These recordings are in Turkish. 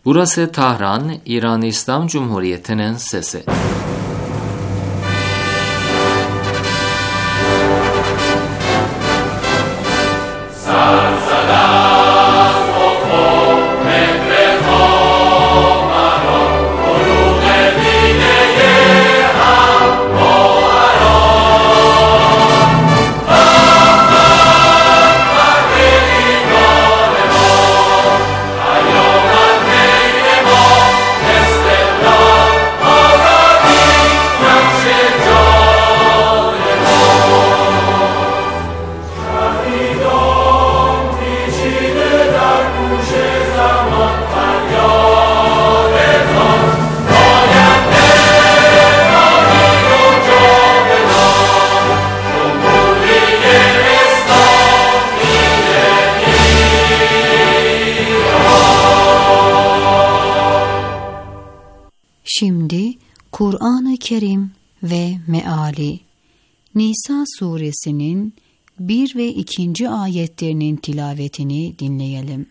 Burası Tahran, İran İslam Cumhuriyeti'nin sesi. Şimdi Kur'an-ı Kerim ve Meali, Nisa suresinin 1 ve 2. ayetlerinin tilavetini dinleyelim.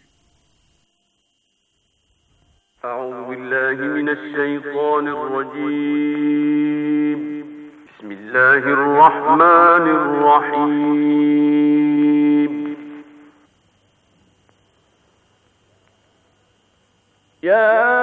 Euzubillahimineşşeytanirracim. Bismillahirrahmanirrahim. Ya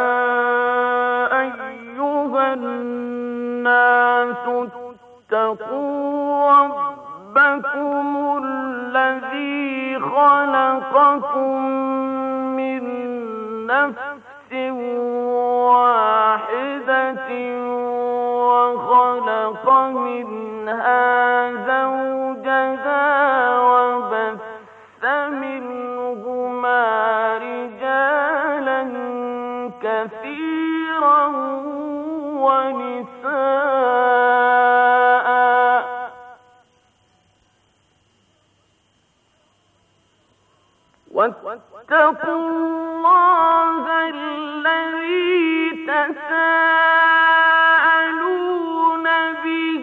الناس اتقوا ربكم الذي خلقكم من نفس واحدة وخلق منها زوجها وبث منهما رجالا كثيرا ونساء واتقوا الله الذي تساءلون به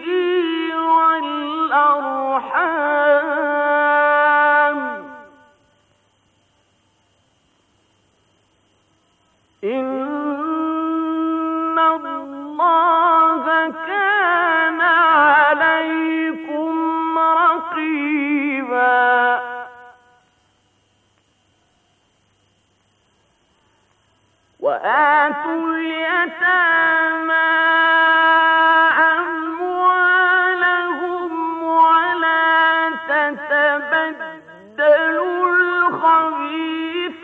والأرحام إن الله كان عليكم رقيبا وآتوا اليتامى أموالهم ولا تتبدلوا الخبيث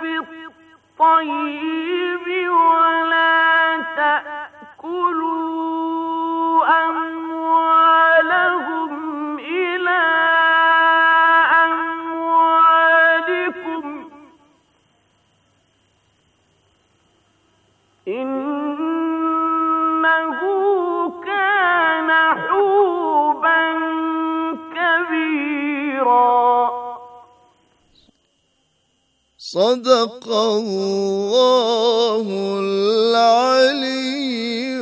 بالطيب ولا تأكلوا أموالهم إلى أموالكم إنه كان حوبا كبيرا. صدق الله العلي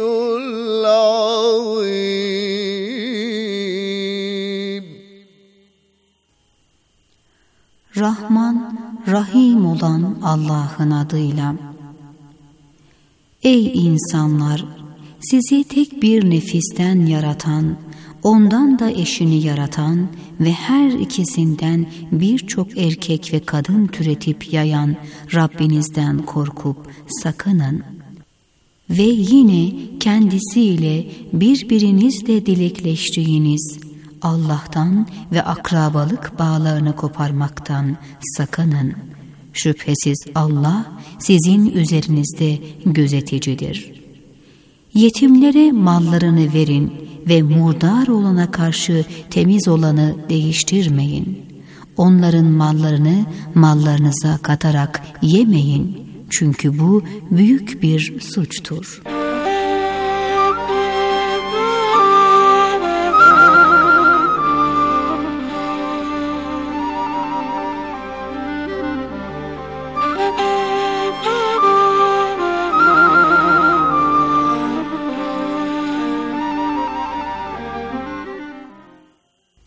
العظيم. Rahman, Rahim olan Allah'ın adıyla. Ey insanlar! Sizi tek bir nefisten yaratan, ondan da eşini yaratan ve her ikisinden birçok erkek ve kadın türetip yayan Rabbinizden korkup sakının. Ve yine kendisiyle birbirinizle dilekleştiğiniz Allah'tan ve akrabalık bağlarını koparmaktan sakının. Şüphesiz Allah sizin üzerinizde gözeticidir. Yetimlere mallarını verin ve murdar olana karşı temiz olanı değiştirmeyin. Onların mallarını mallarınıza katarak yemeyin. Çünkü bu büyük bir suçtur.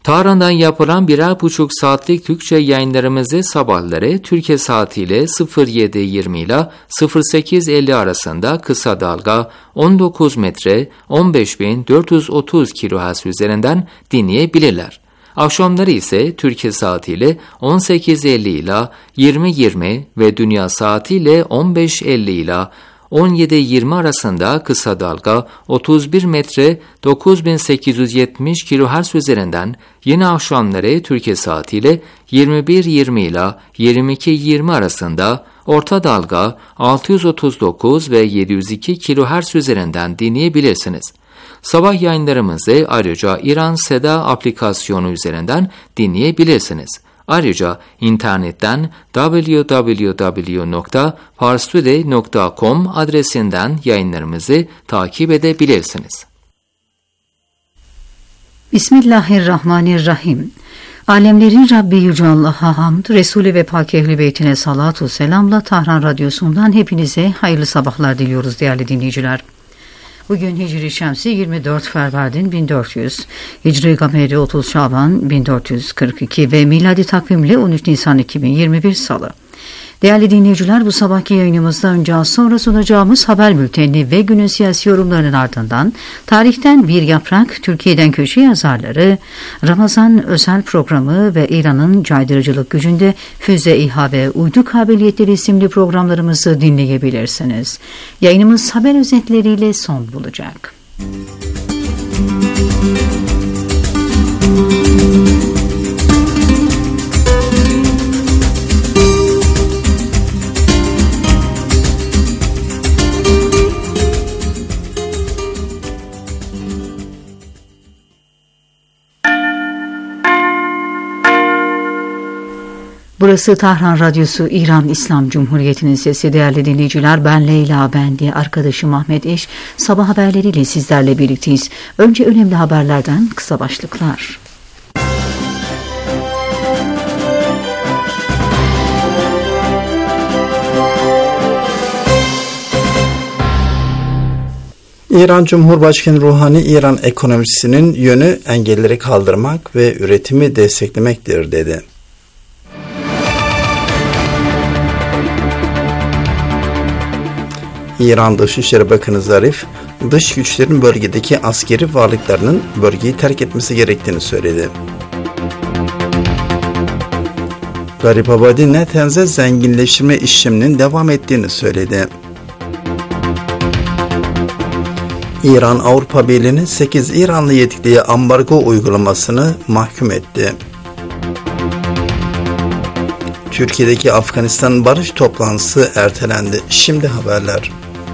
Tahran'dan yapılan 1,5 saatlik Türkçe yayınlarımızı sabahları Türkiye saatiyle 07:20 ile 08:50 arasında kısa dalga 19 metre 15.430 kHz üzerinden dinleyebilirler. Akşamları ise Türkiye saatiyle 18:50 ile 20:20 ve dünya saatiyle 15:50 ile 17:20 arasında kısa dalga 31 metre 9870 kHz üzerinden, yine akşamları Türkiye saatiyle 21:20 ile 22:20 arasında orta dalga 639 ve 702 kHz üzerinden dinleyebilirsiniz. Sabah yayınlarımızı ayrıca İran Seda aplikasyonu üzerinden dinleyebilirsiniz. Ayrıca internetten www.parstoday.com adresinden yayınlarımızı takip edebilirsiniz. Bismillahirrahmanirrahim. Alemlerin Rabbi Yüce Allah'a hamd, Resulü ve Pak Ehl-i Beytine salatu selamla Tahran Radyosu'ndan hepinize hayırlı sabahlar diliyoruz değerli dinleyiciler. Bugün Hicri Şemsi 24 Ferverdin 1400, Hicri Gameri 30 Şaban 1442 ve miladi takvimle 13 Nisan 2021 Salı. Değerli dinleyiciler, bu sabahki yayınımızda önce az sonra sunacağımız haber bültenini ve günün siyasi yorumlarının ardından tarihten bir yaprak, Türkiye'den köşe yazarları, Ramazan özel programı ve İran'ın caydırıcılık gücünde füze, İHA ve uydu kabiliyetleri isimli programlarımızı dinleyebilirsiniz. Yayınımız haber özetleriyle son bulacak. Burası Tahran Radyosu, İran İslam Cumhuriyeti'nin sesi. Değerli dinleyiciler, ben Leyla Bendi, arkadaşım Ahmet Eş, sabah haberleriyle sizlerle birlikteyiz. Önce önemli haberlerden kısa başlıklar. İran Cumhurbaşkanı Ruhani, İran ekonomisinin yönü engelleri kaldırmak ve üretimi desteklemektir dedi. İran Dışişleri Bakanı Zarif, dış güçlerin bölgedeki askeri varlıklarının bölgeyi terk etmesi gerektiğini söyledi. Garibabadi Natanz'e zenginleştirme işleminin devam ettiğini söyledi. İran Avrupa Birliği'nin 8 İranlı yetkiliye ambargo uygulamasını mahkum etti. Türkiye'deki Afganistan barış toplantısı ertelendi. Şimdi haberler.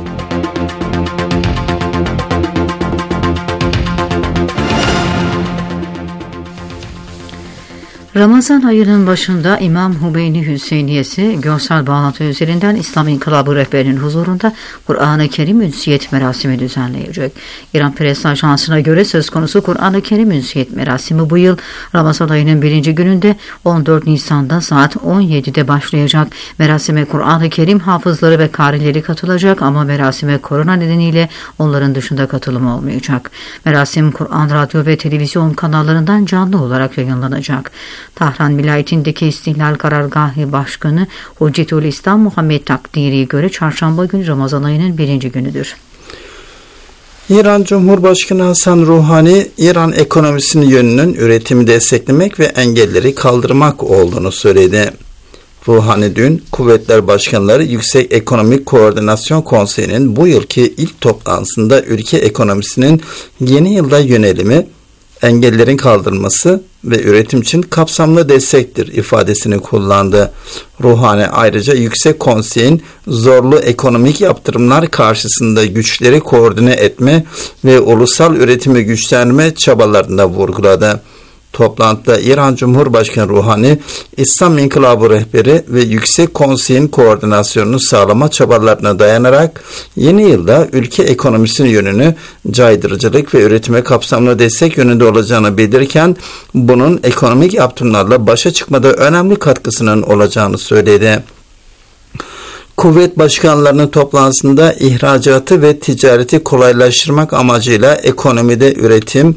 Ramazan ayının başında İmam Hümeyni Hüseyiniyesi görsel bağlantı üzerinden İslam İnkılabı rehberinin huzurunda Kur'an-ı Kerim ünsiyet merasimi düzenleyecek. İran Press Ajansı'na göre söz konusu Kur'an-ı Kerim ünsiyet merasimi bu yıl Ramazan ayının 1. gününde 14 Nisan'da saat 17'de başlayacak. Merasime Kur'an-ı Kerim hafızları ve karileri katılacak ama merasime korona nedeniyle onların dışında katılım olmayacak. Merasim Kur'an radyo ve televizyon kanallarından canlı olarak yayınlanacak. Tahran vilayetindeki İstihlal Karargahı Başkanı Hüccetül İslam Muhammed Takdiri'ye göre çarşamba günü Ramazan ayının 1. günüdür. İran Cumhurbaşkanı Hasan Ruhani, İran ekonomisinin yönünün üretimi desteklemek ve engelleri kaldırmak olduğunu söyledi. Ruhani dün Kuvvetler Başkanları Yüksek Ekonomik Koordinasyon Konseyi'nin bu yılki ilk toplantısında ülke ekonomisinin yeni yılda yönelimi, engellerin kaldırılması ve üretim için kapsamlı destektir ifadesini kullandı. Ruhani ayrıca Yüksek Konsey'in zorlu ekonomik yaptırımlar karşısında güçleri koordine etme ve ulusal üretimi güçlendirme çabalarında vurguladı. Toplantıda İran Cumhurbaşkanı Ruhani, İslam İnkılabı rehberi ve Yüksek Konsey'in koordinasyonunu sağlama çabalarına dayanarak yeni yılda ülke ekonomisinin yönünü caydırıcılık ve üretime kapsamlı destek yönünde olacağını bildirirken bunun ekonomik yaptırımlarla başa çıkmada önemli katkısının olacağını söyledi. Kuvvet başkanlarının toplantısında ihracatı ve ticareti kolaylaştırmak amacıyla ekonomide üretim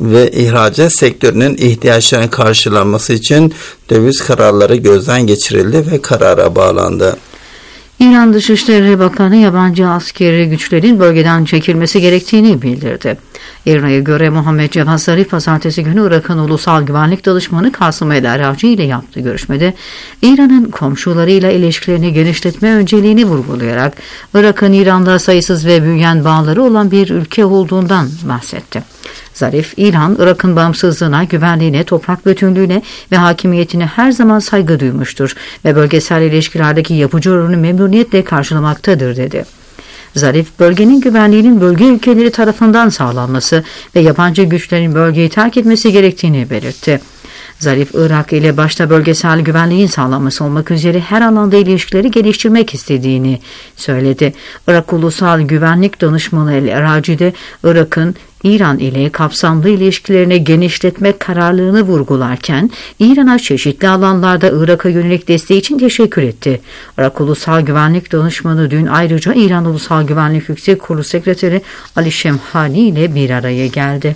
ve ihracat sektörünün ihtiyaçlarının karşılanması için döviz kararları gözden geçirildi ve karara bağlandı. İran Dışişleri Bakanı yabancı askeri güçlerin bölgeden çekilmesi gerektiğini bildirdi. İran'a göre Muhammed Cevad Zarif pazartesi günü Irak'ın Ulusal Güvenlik Danışmanı Kasım El-Araci ile yaptığı görüşmede İran'ın komşularıyla ilişkilerini genişletme önceliğini vurgulayarak Irak'ın İran'da sayısız ve büyüyen bağları olan bir ülke olduğundan bahsetti. Zarif, İran, Irak'ın bağımsızlığına, güvenliğine, toprak bütünlüğüne ve hakimiyetine her zaman saygı duymuştur ve bölgesel ilişkilerdeki yapıcı rolünü memnuniyetle karşılamaktadır dedi. Zarif, bölgenin güvenliğinin bölge ülkeleri tarafından sağlanması ve yabancı güçlerin bölgeyi terk etmesi gerektiğini belirtti. Zarif, Irak ile başta bölgesel güvenliğin sağlanması olmak üzere her alanda ilişkileri geliştirmek istediğini söyledi. Irak Ulusal Güvenlik Danışmanı El-Araci de Irak'ın İran ile kapsamlı ilişkilerini genişletmek kararlılığını vurgularken İran'a çeşitli alanlarda Irak'a yönelik desteği için teşekkür etti. Irak Ulusal Güvenlik Danışmanı dün ayrıca İran Ulusal Güvenlik Yüksek Kurulu Sekreteri Ali Şemhani ile bir araya geldi.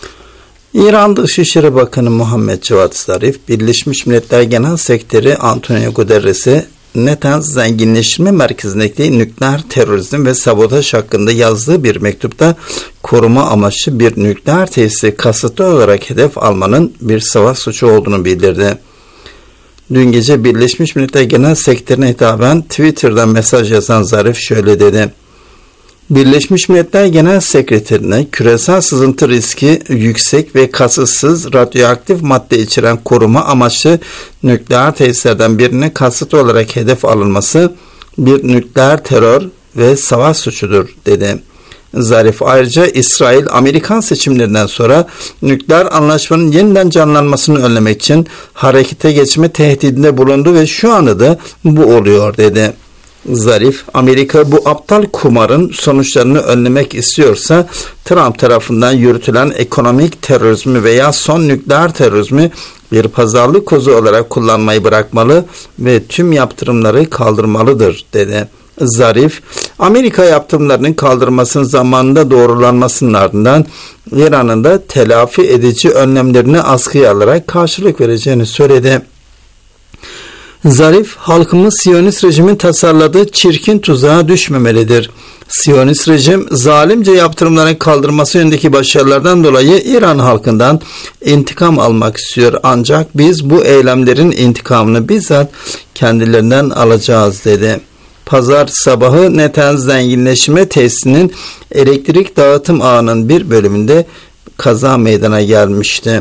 İran Dışişleri Bakanı Muhammed Cevad Zarif, Birleşmiş Milletler Genel Sekreteri Antonio Guterres'e Natanz Zenginleştirme Merkezi'ndeki nükleer terörizm ve sabotaj hakkında yazdığı bir mektupta koruma amaçlı bir nükleer tesisi kasıtlı olarak hedef almanın bir savaş suçu olduğunu bildirdi. Dün gece Birleşmiş Milletler Genel Sekreterine hitaben Twitter'dan mesaj yazan Zarif şöyle dedi: Birleşmiş Milletler Genel Sekreterine küresel sızıntı riski yüksek ve kasıtsız radyoaktif madde içeren koruma amaçlı nükleer tesislerden birine kasıtlı olarak hedef alınması bir nükleer terör ve savaş suçudur dedi. Zarif ayrıca İsrail, Amerikan seçimlerinden sonra nükleer anlaşmanın yeniden canlanmasını önlemek için harekete geçme tehdidinde bulundu ve şu anda da bu oluyor dedi. Zarif, Amerika bu aptal kumarın sonuçlarını önlemek istiyorsa Trump tarafından yürütülen ekonomik terörizmi veya son nükleer terörizmi bir pazarlık kozu olarak kullanmayı bırakmalı ve tüm yaptırımları kaldırmalıdır dedi. Zarif, Amerika yaptırımlarının kaldırmasının zamanında doğrulanmasının ardından İran'ın da telafi edici önlemlerini askıya alarak karşılık vereceğini söyledi. Zarif, halkımız Siyonist rejimin tasarladığı çirkin tuzağa düşmemelidir. Siyonist rejim zalimce yaptırımların kaldırması yönündeki başarılardan dolayı İran halkından intikam almak istiyor. Ancak biz bu eylemlerin intikamını bizzat kendilerinden alacağız dedi. Pazar sabahı Natanz Zenginleştirme Tesisinin elektrik dağıtım ağının bir bölümünde kaza meydana gelmişti.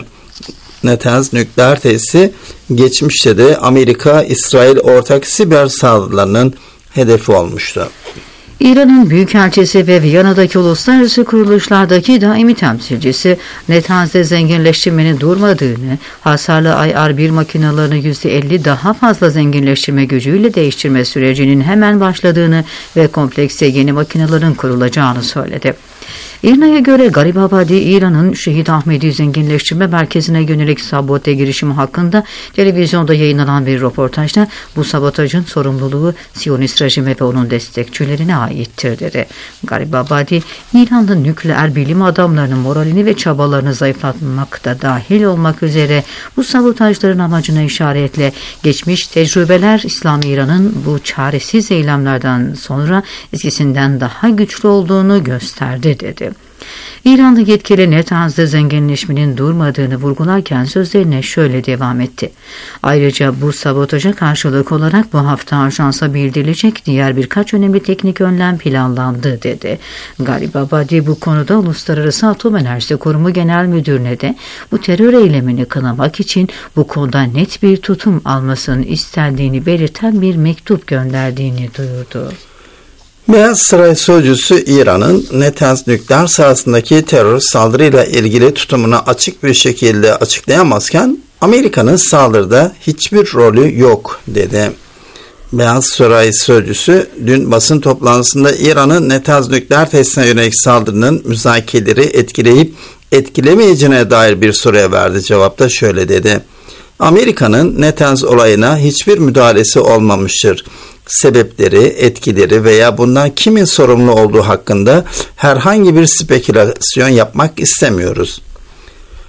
Natanz nükleer tesisi geçmişte de Amerika-İsrail ortak siber saldırılarının hedefi olmuştu. İran'ın Büyükelçisi ve Viyana'daki uluslararası kuruluşlardaki daimi temsilcisi Natanz'de zenginleştirmenin durmadığını, hasarlı IR-1 makinalarını %50 daha fazla zenginleştirme gücüyle değiştirme sürecinin hemen başladığını ve komplekse yeni makinaların kurulacağını söyledi. İRNA'ya göre Garibabadi, İran'ın Şehit Ahmedi Zenginleştirme Merkezi'ne yönelik sabote girişimi hakkında televizyonda yayınlanan bir röportajda bu sabotajın sorumluluğu Siyonist rejime ve onun destekçilerine aittir dedi. Garibabadi, İran'ın nükleer bilim adamlarının moralini ve çabalarını zayıflatmak da dahil olmak üzere bu sabotajların amacına işaretle geçmiş tecrübeler İslam İran'ın bu çaresiz eylemlerden sonra eskisinden daha güçlü olduğunu gösterdi dedi. İranlı yetkili Natanz'da zenginleşmenin durmadığını vurgularken sözlerine şöyle devam etti. Ayrıca bu sabotaja karşılık olarak bu hafta ajansa bildirilecek diğer birkaç önemli teknik önlem planlandı dedi. Garibabadi bu konuda Uluslararası Atom Enerjisi Kurumu Genel Müdürü'ne de bu terör eylemini kınamak için bu konuda net bir tutum almasını istendiğini belirten bir mektup gönderdiğini duyurdu. Beyaz Saray Sözcüsü İran'ın Natanz nükleer sahasındaki terör saldırıyla ilgili tutumunu açık bir şekilde açıklayamazken Amerika'nın saldırıda hiçbir rolü yok dedi. Beyaz Saray Sözcüsü dün basın toplantısında İran'ın Natanz nükleer tesisine yönelik saldırının müzakereleri etkileyip etkilemeyeceğine dair bir soruya verdi. Cevapta şöyle dedi: Amerika'nın Natanz olayına hiçbir müdahalesi olmamıştır. Sebepleri, etkileri veya bundan kimin sorumlu olduğu hakkında herhangi bir spekülasyon yapmak istemiyoruz.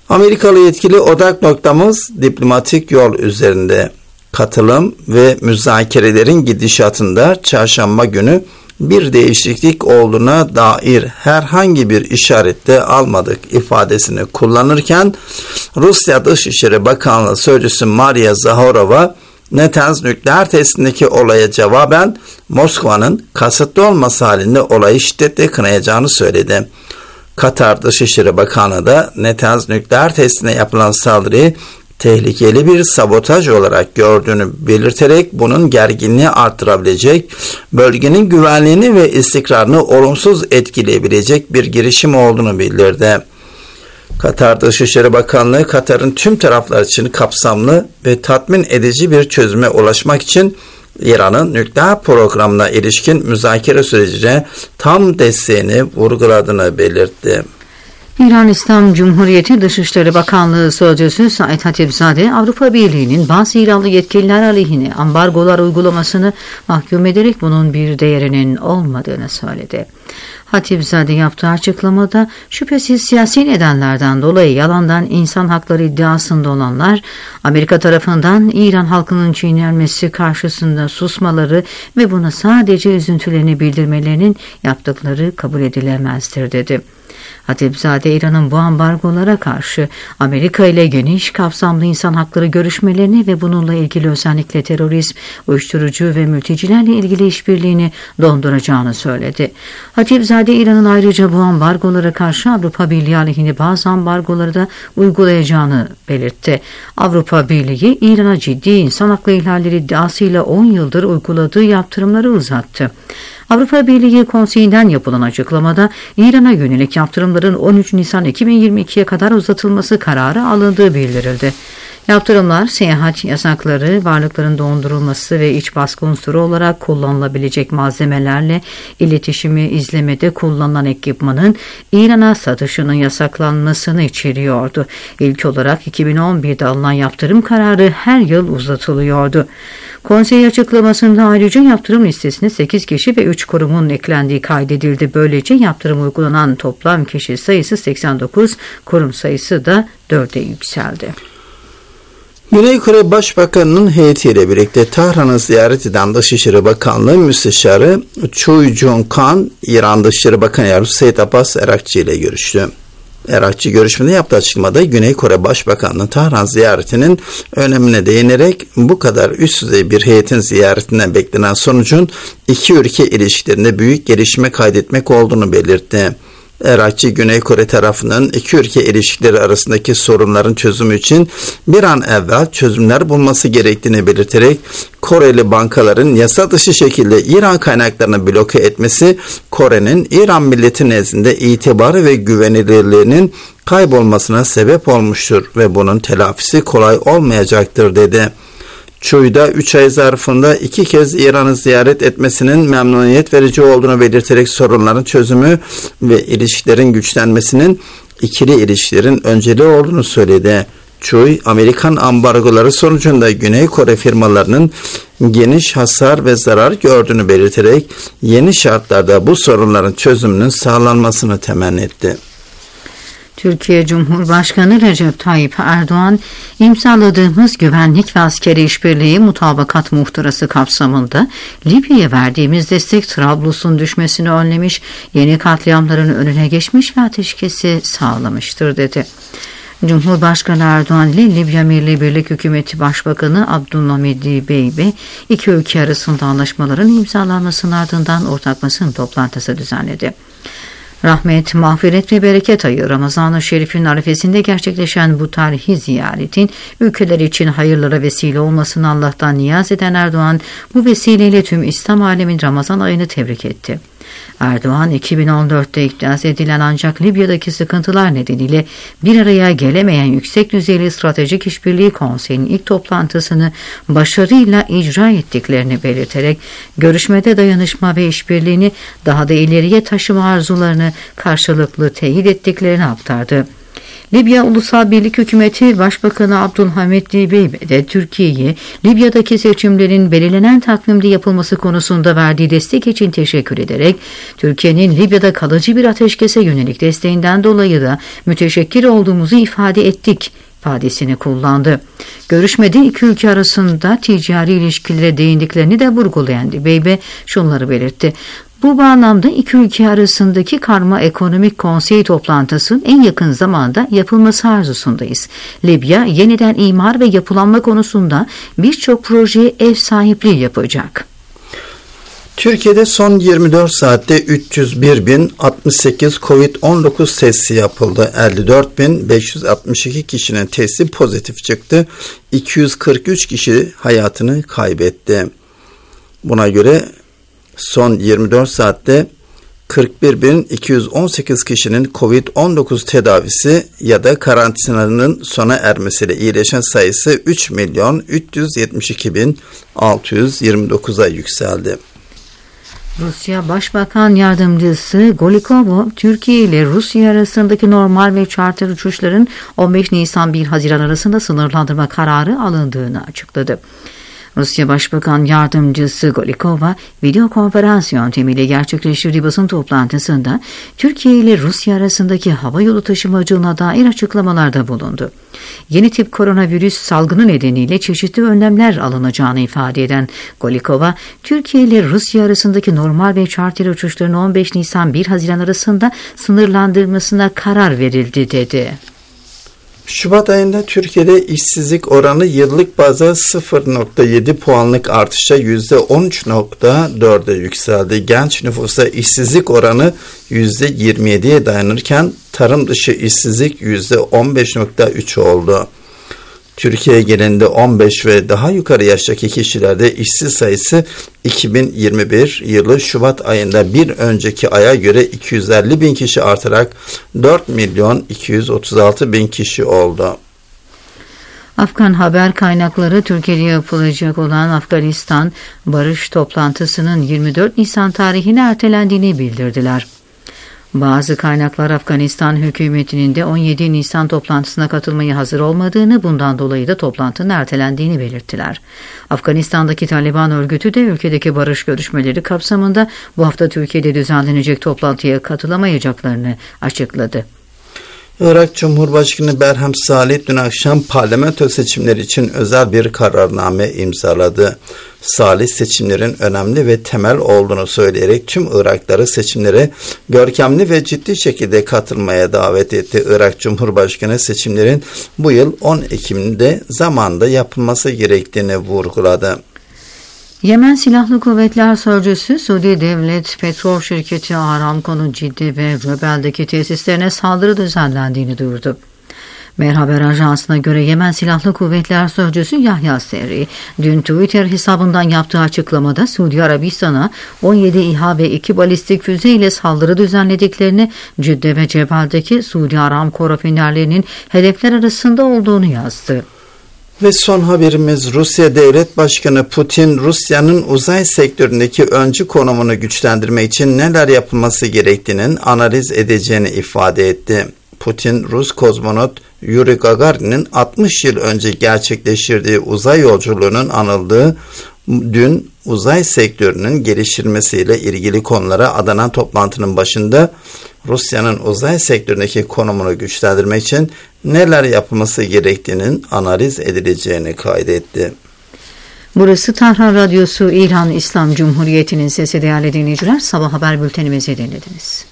Amerikalı yetkili odak noktamız diplomatik yol üzerinde. Katılım ve müzakerelerin gidişatında çarşamba günü bir değişiklik olduğuna dair herhangi bir işarette almadık ifadesini kullanırken Rusya Dışişleri Bakanlığı Sözcüsü Maria Zaharova, Natanz nükleer testindeki olaya cevaben Moskova'nın kasıtlı olması halinde olayı şiddetle kınayacağını söyledi. Katar Dışişleri Bakanı da Natanz nükleer testine yapılan saldırıyı tehlikeli bir sabotaj olarak gördüğünü belirterek bunun gerginliği artırabilecek, bölgenin güvenliğini ve istikrarını olumsuz etkileyebilecek bir girişim olduğunu bildirdi. Katar Dışişleri Bakanlığı, Katar'ın tüm taraflar için kapsamlı ve tatmin edici bir çözüme ulaşmak için İran'ın nükleer programına ilişkin müzakere sürecine tam desteğini vurguladığını belirtti. İran İslam Cumhuriyeti Dışişleri Bakanlığı Sözcüsü Said Hatipzade, Avrupa Birliği'nin bazı İranlı yetkililer aleyhine ambargolar uygulamasını mahkum ederek bunun bir değerinin olmadığını söyledi. Hatipzade yaptığı açıklamada şüphesiz siyasi nedenlerden dolayı yalandan insan hakları iddiasında olanlar Amerika tarafından İran halkının çiğnenmesi karşısında susmaları ve buna sadece üzüntülerini bildirmelerinin yaptıkları kabul edilemezdir dedi. Hatipzade, İran'ın bu ambargolara karşı Amerika ile geniş kapsamlı insan hakları görüşmelerini ve bununla ilgili özellikle terörizm, uyuşturucu ve mültecilerle ilgili işbirliğini donduracağını söyledi. Hatipzade, İran'ın ayrıca bu ambargolara karşı Avrupa Birliği aleyhine bazı ambargoları da uygulayacağını belirtti. Avrupa Birliği, İran'a ciddi insan hakları ihlalleri iddiasıyla 10 yıldır uyguladığı yaptırımları uzattı. Avrupa Birliği Konseyi'nden yapılan açıklamada İran'a yönelik yaptırımların 13 Nisan 2022'ye kadar uzatılması kararı alındığı bildirildi. Yaptırımlar, seyahat yasakları, varlıkların dondurulması ve iç baskı unsuru olarak kullanılabilecek malzemelerle iletişimi izlemede kullanılan ekipmanın İran'a satışının yasaklanmasını içeriyordu. İlk olarak 2011'de alınan yaptırım kararı her yıl uzatılıyordu. Konsey açıklamasında ayrıca yaptırım listesine 8 kişi ve 3 kurumun eklendiği kaydedildi. Böylece yaptırım uygulanan toplam kişi sayısı 89, kurum sayısı da 4'e yükseldi. Güney Kore Başbakanı'nın heyetiyle birlikte Tahran'ı ziyaret eden Dışişleri Bakanlığı Müsteşarı Choi Jong-kan, İran Dışişleri Bakanı Yardımcısı Seyyid Abbas Erakçı ile görüştü. Erakçı görüşmede yaptığı açıklamada Güney Kore Başbakanı'nın Tahran ziyaretinin önemine değinerek bu kadar üst düzey bir heyetin ziyaretinden beklenen sonucun iki ülke ilişkilerinde büyük gelişme kaydetmek olduğunu belirtti. Erakçı, Güney Kore tarafının iki ülke ilişkileri arasındaki sorunların çözümü için bir an evvel çözümler bulması gerektiğini belirterek Koreli bankaların yasa dışı şekilde İran kaynaklarını bloke etmesi Kore'nin İran milleti nezdinde itibarı ve güvenilirliğinin kaybolmasına sebep olmuştur ve bunun telafisi kolay olmayacaktır dedi. Choi'da 3 ay zarfında 2 kez İran'ı ziyaret etmesinin memnuniyet verici olduğunu belirterek sorunların çözümü ve ilişkilerin güçlenmesinin ikili ilişkilerin önceliği olduğunu söyledi. Choi, Amerikan ambargoları sonucunda Güney Kore firmalarının geniş hasar ve zarar gördüğünü belirterek yeni şartlarda bu sorunların çözümünün sağlanmasını temenni etti. Türkiye Cumhurbaşkanı Recep Tayyip Erdoğan, imzaladığımız güvenlik ve askeri işbirliği mutabakat muhtırası kapsamında Libya'ya verdiğimiz destek Trablus'un düşmesini önlemiş, yeni katliamların önüne geçmiş ve ateşkesi sağlamıştır dedi. Cumhurbaşkanı Erdoğan ile Libya Milli Birlik Hükümeti Başbakanı Abdülhamid Dibeibe, iki ülke arasında anlaşmaların imzalanmasının ardından ortak basın toplantısı düzenledi. Rahmet, mağfiret ve bereket ayı Ramazan-ı Şerif'in arifesinde gerçekleşen bu tarihi ziyaretin ülkeler için hayırlara vesile olmasını Allah'tan niyaz eden Erdoğan, bu vesileyle tüm İslam alemin Ramazan ayını tebrik etti. Erdoğan, 2014'te ikaz edilen ancak Libya'daki sıkıntılar nedeniyle bir araya gelemeyen yüksek düzeyli stratejik işbirliği konseyinin ilk toplantısını başarıyla icra ettiklerini belirterek görüşmede dayanışma ve işbirliğini daha da ileriye taşıma arzularını karşılıklı teyit ettiklerini aktardı. Libya Ulusal Birlik Hükümeti Başbakanı Abdülhamid Dibeybe de Türkiye'ye Libya'daki seçimlerin belirlenen takvimde yapılması konusunda verdiği destek için teşekkür ederek Türkiye'nin Libya'da kalıcı bir ateşkese yönelik desteğinden dolayı da müteşekkir olduğumuzu ifade ettik ifadesini kullandı. Görüşmede iki ülke arasında ticari ilişkilere değindiklerini de vurgulayan Dibeybe şunları belirtti. Bu bağlamda iki ülke arasındaki karma ekonomik konsey toplantısının en yakın zamanda yapılması arzusundayız. Libya yeniden imar ve yapılanma konusunda birçok projeye ev sahipliği yapacak. Türkiye'de son 24 saatte 301.068 COVID-19 testi yapıldı. 54.562 kişinin testi pozitif çıktı. 243 kişi hayatını kaybetti. Buna göre son 24 saatte 41.218 kişinin COVID-19 tedavisi ya da karantinanın sona ermesiyle iyileşen sayısı 3.372.629'a yükseldi. Rusya Başbakan Yardımcısı Golikova, Türkiye ile Rusya arasındaki normal ve charter uçuşların 15 Nisan-1 Haziran arasında sınırlandırma kararı alındığını açıkladı. Rusya Başbakan Yardımcısı Golikova, video konferans yöntemiyle gerçekleştirdiği basın toplantısında Türkiye ile Rusya arasındaki havayolu taşımacılığına dair açıklamalarda bulundu. Yeni tip koronavirüs salgını nedeniyle çeşitli önlemler alınacağını ifade eden Golikova, Türkiye ile Rusya arasındaki normal ve charter uçuşların 15 Nisan-1 Haziran arasında sınırlandırmasına karar verildi dedi. Şubat ayında Türkiye'de işsizlik oranı yıllık bazda 0.7 puanlık artışa %13.4'e yükseldi. Genç nüfusta işsizlik oranı %27'ye dayanırken tarım dışı işsizlik %15.3 oldu. Türkiye genelinde 15 ve daha yukarı yaştaki kişilerde işsiz sayısı 2021 yılı Şubat ayında bir önceki aya göre 250.000 kişi artarak 4.236.000 kişi oldu. Afgan haber kaynakları Türkiye'de yapılacak olan Afganistan barış toplantısının 24 Nisan tarihine ertelendiğini bildirdiler. Bazı kaynaklar Afganistan hükümetinin de 17 Nisan toplantısına katılmaya hazır olmadığını, bundan dolayı da toplantının ertelendiğini belirttiler. Afganistan'daki Taliban örgütü de ülkedeki barış görüşmeleri kapsamında bu hafta Türkiye'de düzenlenecek toplantıya katılamayacaklarını açıkladı. Irak Cumhurbaşkanı Berhem Salih dün akşam parlamento seçimleri için özel bir kararname imzaladı. Salih seçimlerin önemli ve temel olduğunu söyleyerek tüm Iraklıları seçimlere görkemli ve ciddi şekilde katılmaya davet etti. Irak Cumhurbaşkanı seçimlerin bu yıl 10 Ekim'de zamanda yapılması gerektiğini vurguladı. Yemen Silahlı Kuvvetler Sözcüsü Suudi Devlet Petrol Şirketi Aramco'nun Cidde ve Röbel'deki tesislerine saldırı düzenlendiğini duyurdu. Mer Haber Ajansı'na göre Yemen Silahlı Kuvvetler Sözcüsü Yahya Seri, dün Twitter hesabından yaptığı açıklamada Suudi Arabistan'a 17 İHA ve 2 balistik füze ile saldırı düzenlediklerini, Cidde ve Cebel'deki Suudi Aramco rafinerlerinin hedefler arasında olduğunu yazdı. Ve son haberimiz, Rusya Devlet Başkanı Putin, Rusya'nın uzay sektöründeki öncü konumunu güçlendirmek için neler yapılması gerektiğinin analiz edeceğini ifade etti. Putin, Rus kozmonot Yuri Gagarin'in 60 yıl önce gerçekleştirdiği uzay yolculuğunun anıldığı dün uzay sektörünün geliştirilmesiyle ilgili konulara adanan toplantının başında Rusya'nın uzay sektöründeki konumunu güçlendirmek için neler yapılması gerektiğinin analiz edileceğini kaydetti. Burası Tahran Radyosu, İran İslam Cumhuriyeti'nin sesi. Değerli dinleyiciler, sabah haber bültenimizi dinlediniz.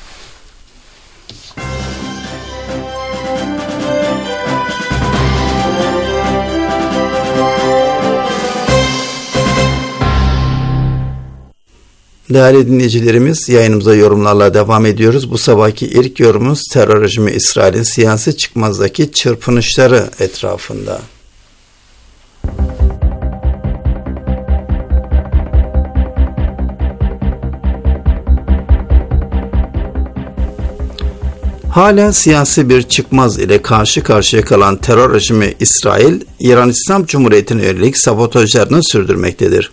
Değerli dinleyicilerimiz, yayınımıza yorumlarla devam ediyoruz. Bu sabahki ilk yorumumuz terör rejimi İsrail'in siyasi çıkmazdaki çırpınışları etrafında. Hala siyasi bir çıkmaz ile karşı karşıya kalan terör rejimi İsrail, İran İslam Cumhuriyeti'ne yönelik sabotajlarını sürdürmektedir.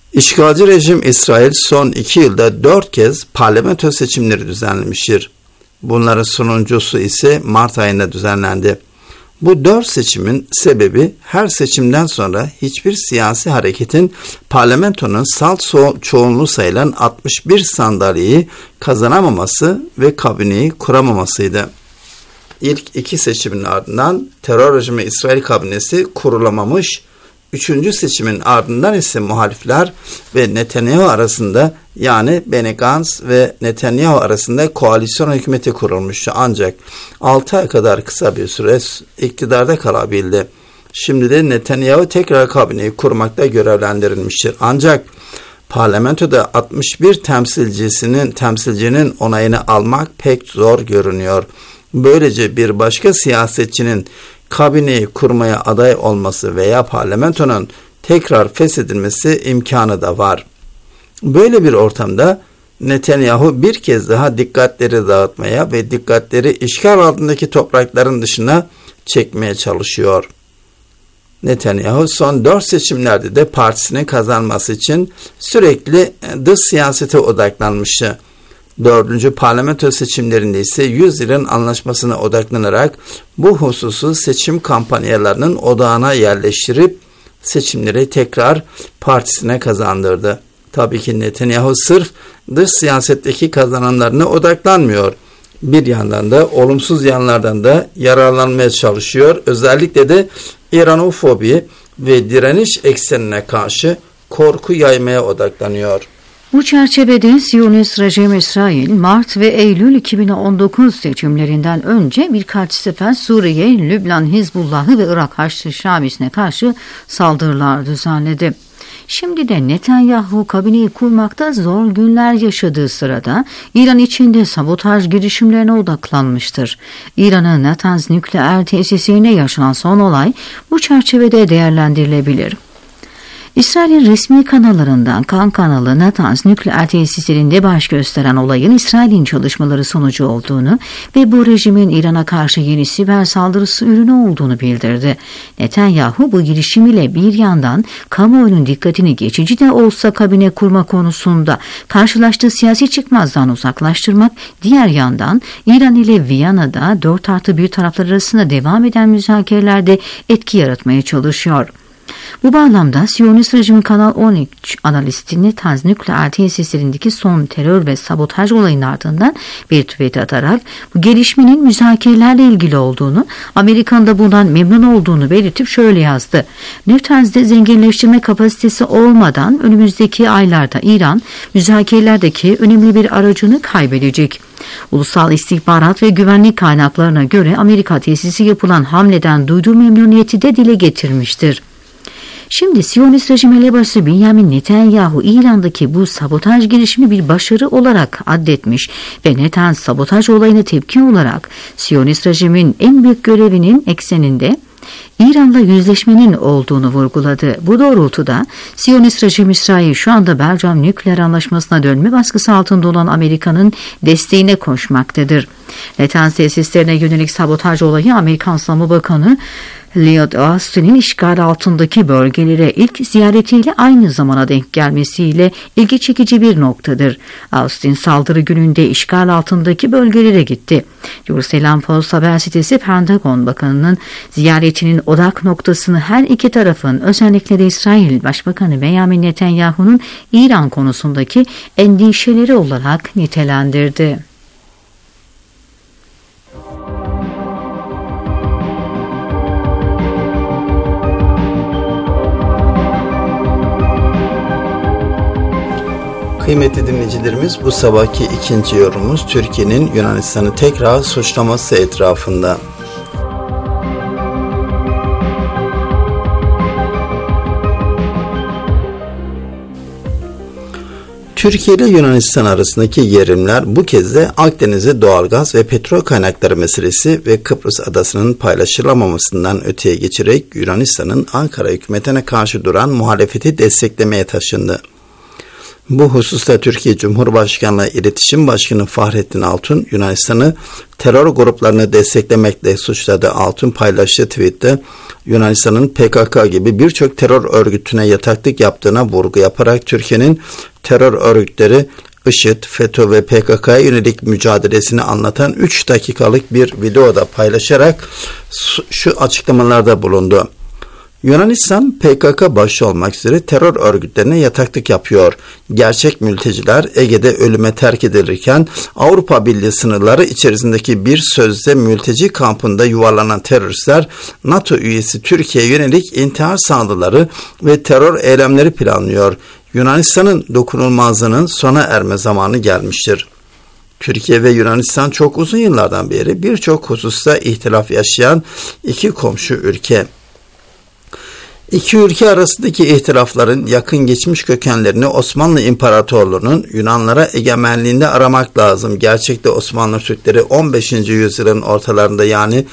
İşgalci rejim İsrail son 2 yılda 4 kez parlamento seçimleri düzenlemiştir. Bunların sonuncusu ise Mart ayında düzenlendi. Bu 4 seçimin sebebi her seçimden sonra hiçbir siyasi hareketin parlamentonun salt çoğunluğu sayılan 61 sandalyeyi kazanamaması ve kabineyi kuramamasıydı. İlk 2 seçimin ardından terör rejimi İsrail kabinesi kurulamamış, 3. seçimin ardından ise muhalifler ve Netanyahu arasında, yani Benny Gantz ve Netanyahu arasında koalisyon hükümeti kurulmuştu. Ancak 6 ay kadar kısa bir süre iktidarda kalabildi. Şimdi de Netanyahu tekrar kabineyi kurmakta görevlendirilmiştir. Ancak parlamentoda 61 temsilcinin onayını almak pek zor görünüyor. Böylece bir başka siyasetçinin kabineyi kurmaya aday olması veya parlamentonun tekrar feshedilmesi imkanı da var. Böyle bir ortamda Netanyahu bir kez daha dikkatleri dağıtmaya ve dikkatleri işgal altındaki toprakların dışına çekmeye çalışıyor. Netanyahu son 4 seçimlerde de partisinin kazanması için sürekli dış siyasete odaklanmıştı. 4. parlamento seçimlerinde ise 100 yılın anlaşmasına odaklanarak bu hususu seçim kampanyalarının odağına yerleştirip seçimleri tekrar partisine kazandırdı. Tabii ki Netanyahu sırf dış siyasetteki kazananlarına odaklanmıyor. Bir yandan da olumsuz yanlardan da yararlanmaya çalışıyor. Özellikle de İranofobi ve direniş eksenine karşı korku yaymaya odaklanıyor. Bu çerçevede Siyonist rejim İsrail, Mart ve Eylül 2019 seçimlerinden önce birkaç sefer Suriye, Lübnan, Hizbullah'ı ve Irak Haçlı Şamisi'ne karşı saldırılar düzenledi. Şimdi de Netanyahu kabineyi kurmakta zor günler yaşadığı sırada İran içinde sabotaj girişimlerine odaklanmıştır. İran'ın Natanz nükleer tesisine yaşanan son olay bu çerçevede değerlendirilebilir. İsrail'in resmi kanallarından Kan kanalı Natanz nükleer tesislerinde baş gösteren olayın İsrail'in çalışmaları sonucu olduğunu ve bu rejimin İran'a karşı yeni siber saldırısı ürünü olduğunu bildirdi. Netanyahu bu girişim ile bir yandan kamuoyunun dikkatini geçici de olsa kabine kurma konusunda karşılaştığı siyasi çıkmazdan uzaklaştırmak, diğer yandan İran ile Viyana'da 4+1 taraflar arasında devam eden müzakerelerde etki yaratmaya çalışıyor. Bu bağlamda Siyonist rejimi Kanal 13 analisti Natanz nükleer tesislerindeki son terör ve sabotaj olayının ardından bir tweet atarak bu gelişmenin müzakerelerle ilgili olduğunu, Amerika'nın da bundan memnun olduğunu belirtip şöyle yazdı. Natanz'de zenginleştirme kapasitesi olmadan önümüzdeki aylarda İran müzakerelerdeki önemli bir aracını kaybedecek. Ulusal istihbarat ve güvenlik kaynaklarına göre Amerika tesisi yapılan hamleden duyduğu memnuniyeti de dile getirmiştir. Şimdi Siyonist rejim elebaşı Benjamin Netanyahu İran'daki bu sabotaj girişimi bir başarı olarak addetmiş ve Natanz sabotaj olayına tepki olarak Siyonist rejimin en büyük görevinin ekseninde İran'la yüzleşmenin olduğunu vurguladı. Bu doğrultuda Siyonist rejim İsrail şu anda Belcam nükleer anlaşmasına dönme baskısı altında olan Amerika'nın desteğine koşmaktadır. Natanz tesislerine yönelik sabotaj olayı Amerikan Savunma Bakanı Lloyd Austin'in işgal altındaki bölgelere ilk ziyaretiyle aynı zamana denk gelmesiyle ilgi çekici bir noktadır. Austin saldırı gününde işgal altındaki bölgelere gitti. Jerusalem Post haber sitesi Pentagon Bakanı'nın ziyaretinin odak noktasını her iki tarafın, özellikle de İsrail Başbakanı Benjamin Netanyahu'nun İran konusundaki endişeleri olarak nitelendirdi. Kıymetli dinleyicilerimiz, bu sabahki ikinci yorumumuz Türkiye'nin Yunanistan'ı tekrar suçlaması etrafında. Türkiye ile Yunanistan arasındaki gerilimler bu kez de Akdeniz'de doğalgaz ve petrol kaynakları meselesi ve Kıbrıs adasının paylaşılamamasından öteye geçerek Yunanistan'ın Ankara hükümetine karşı duran muhalefeti desteklemeye taşındı. Bu hususta Türkiye Cumhurbaşkanlığı İletişim Başkanı Fahrettin Altun, Yunanistan'ı terör gruplarını desteklemekle suçladı. Altun paylaştığı tweette Yunanistan'ın PKK gibi birçok terör örgütüne yataklık yaptığına vurgu yaparak Türkiye'nin terör örgütleri IŞİD, FETÖ ve PKK'ya yönelik mücadelesini anlatan 3 dakikalık bir videoda paylaşarak şu açıklamalarda bulundu. Yunanistan, PKK başta olmak üzere terör örgütlerine yataklık yapıyor. Gerçek mülteciler Ege'de ölüme terk edilirken Avrupa Birliği sınırları içerisindeki bir sözde mülteci kampında yuvarlanan teröristler NATO üyesi Türkiye'ye yönelik intihar saldırıları ve terör eylemleri planlıyor. Yunanistan'ın dokunulmazlığının sona erme zamanı gelmiştir. Türkiye ve Yunanistan çok uzun yıllardan beri birçok hususta ihtilaf yaşayan iki komşu ülke. İki ülke arasındaki ihtilafların yakın geçmiş kökenlerini Osmanlı İmparatorluğu'nun Yunanlara egemenliğinde aramak lazım. Gerçekte Osmanlı Türkleri 15. yüzyılın ortalarında yani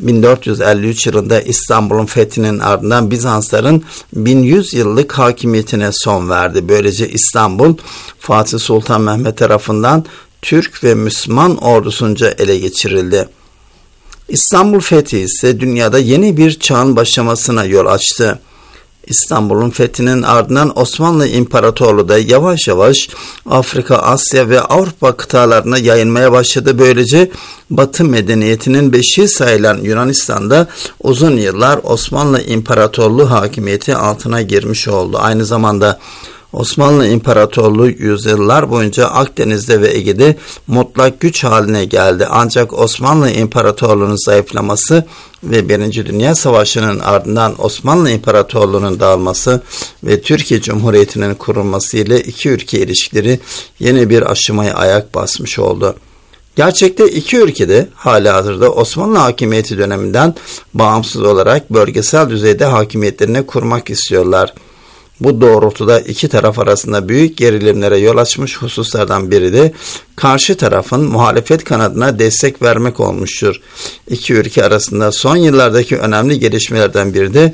1453 yılında İstanbul'un fethinin ardından Bizansların 1100 yıllık hakimiyetine son verdi. Böylece İstanbul Fatih Sultan Mehmet tarafından Türk ve Müslüman ordusunca ele geçirildi. İstanbul fethi ise dünyada yeni bir çağın başlamasına yol açtı. İstanbul'un fethinin ardından Osmanlı İmparatorluğu da yavaş yavaş Afrika, Asya ve Avrupa kıtalarına yayılmaya başladı. Böylece Batı medeniyetinin beşiği sayılan Yunanistan'da uzun yıllar Osmanlı İmparatorluğu hakimiyeti altına girmiş oldu. Aynı zamanda Osmanlı İmparatorluğu yüzyıllar boyunca Akdeniz'de ve Ege'de mutlak güç haline geldi. Ancak Osmanlı İmparatorluğu'nun zayıflaması ve 1. Dünya Savaşı'nın ardından Osmanlı İmparatorluğu'nun dağılması ve Türkiye Cumhuriyeti'nin kurulması ile iki ülke ilişkileri yeni bir aşamaya ayak basmış oldu. Gerçekte iki ülkede halihazırda Osmanlı hakimiyeti döneminden bağımsız olarak bölgesel düzeyde hakimiyetlerini kurmak istiyorlar. Bu doğrultuda iki taraf arasında büyük gerilimlere yol açmış hususlardan biri de karşı tarafın muhalefet kanadına destek vermek olmuştur. İki ülke arasında son yıllardaki önemli gelişmelerden biri de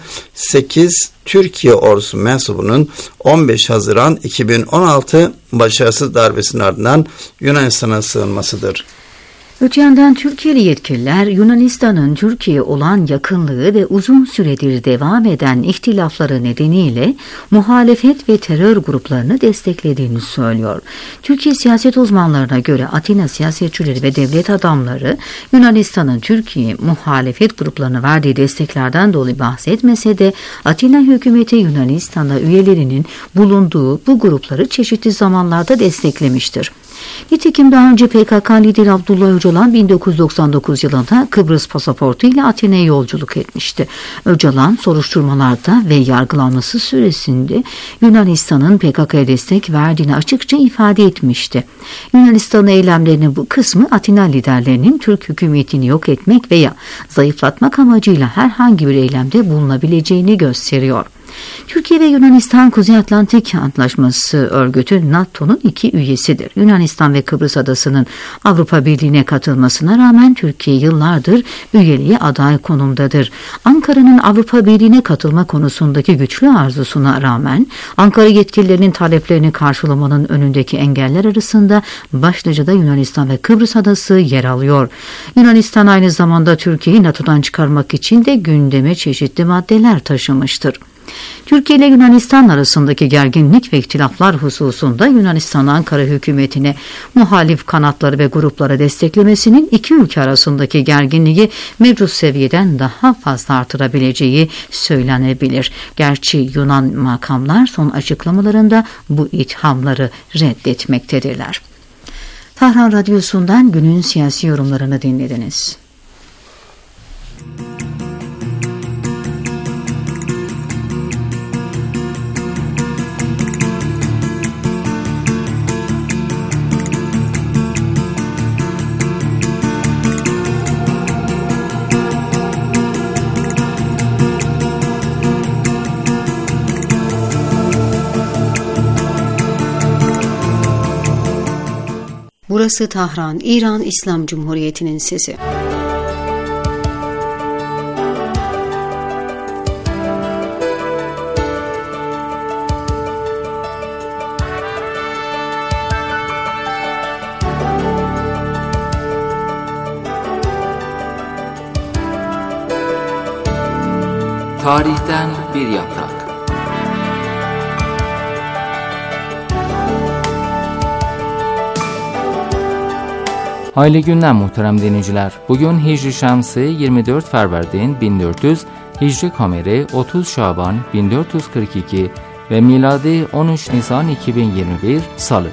8 Türkiye ordusu mensubunun 15 Haziran 2016 başarısız darbesinin ardından Yunanistan'a sığınmasıdır. Öte yandan Türkiye'li yetkililer Yunanistan'ın Türkiye'ye olan yakınlığı ve uzun süredir devam eden ihtilafları nedeniyle muhalefet ve terör gruplarını desteklediğini söylüyor. Türkiye siyaset uzmanlarına göre Atina siyasetçileri ve devlet adamları Yunanistan'ın Türkiye muhalefet gruplarına verdiği desteklerden dolayı bahsetmese de Atina hükümeti Yunanistan'da üyelerinin bulunduğu bu grupları çeşitli zamanlarda desteklemiştir. Nitekim daha önce PKK lideri Abdullah Öcalan 1999 yılında Kıbrıs pasaportu ile Atina'ya yolculuk etmişti. Öcalan soruşturmalarda ve yargılanması süresinde Yunanistan'ın PKK'ya destek verdiğini açıkça ifade etmişti. Yunanistan'ın eylemlerinin bu kısmı Atina liderlerinin Türk hükümetini yok etmek veya zayıflatmak amacıyla herhangi bir eylemde bulunabileceğini gösteriyor. Türkiye ve Yunanistan Kuzey Atlantik Antlaşması örgütü NATO'nun iki üyesidir. Yunanistan ve Kıbrıs Adası'nın Avrupa Birliği'ne katılmasına rağmen Türkiye yıllardır üyeliğe aday konumdadır. Ankara'nın Avrupa Birliği'ne katılma konusundaki güçlü arzusuna rağmen Ankara yetkililerinin taleplerini karşılamanın önündeki engeller arasında başlıcada Yunanistan ve Kıbrıs Adası yer alıyor. Yunanistan aynı zamanda Türkiye'yi NATO'dan çıkarmak için de gündeme çeşitli maddeler taşımıştır. Türkiye ile Yunanistan arasındaki gerginlik ve ihtilaflar hususunda Yunanistan Ankara hükümetine muhalif kanatları ve grupları desteklemesinin iki ülke arasındaki gerginliği mevcut seviyeden daha fazla artırabileceği söylenebilir. Gerçi Yunan makamlar son açıklamalarında bu ithamları reddetmektedirler. Tahran Radyosu'ndan günün siyasi yorumlarını dinlediniz. Burası Tahran, İran İslam Cumhuriyeti'nin sesi. Tarihten bir yaprak. Hayırlı günler muhterem dinleyiciler. Bugün Hicri Şemsi 24 Fərvərdin 1400, Hicri Kameri 30 Şaban 1442 ve miladi 13 Nisan 2021 Salı.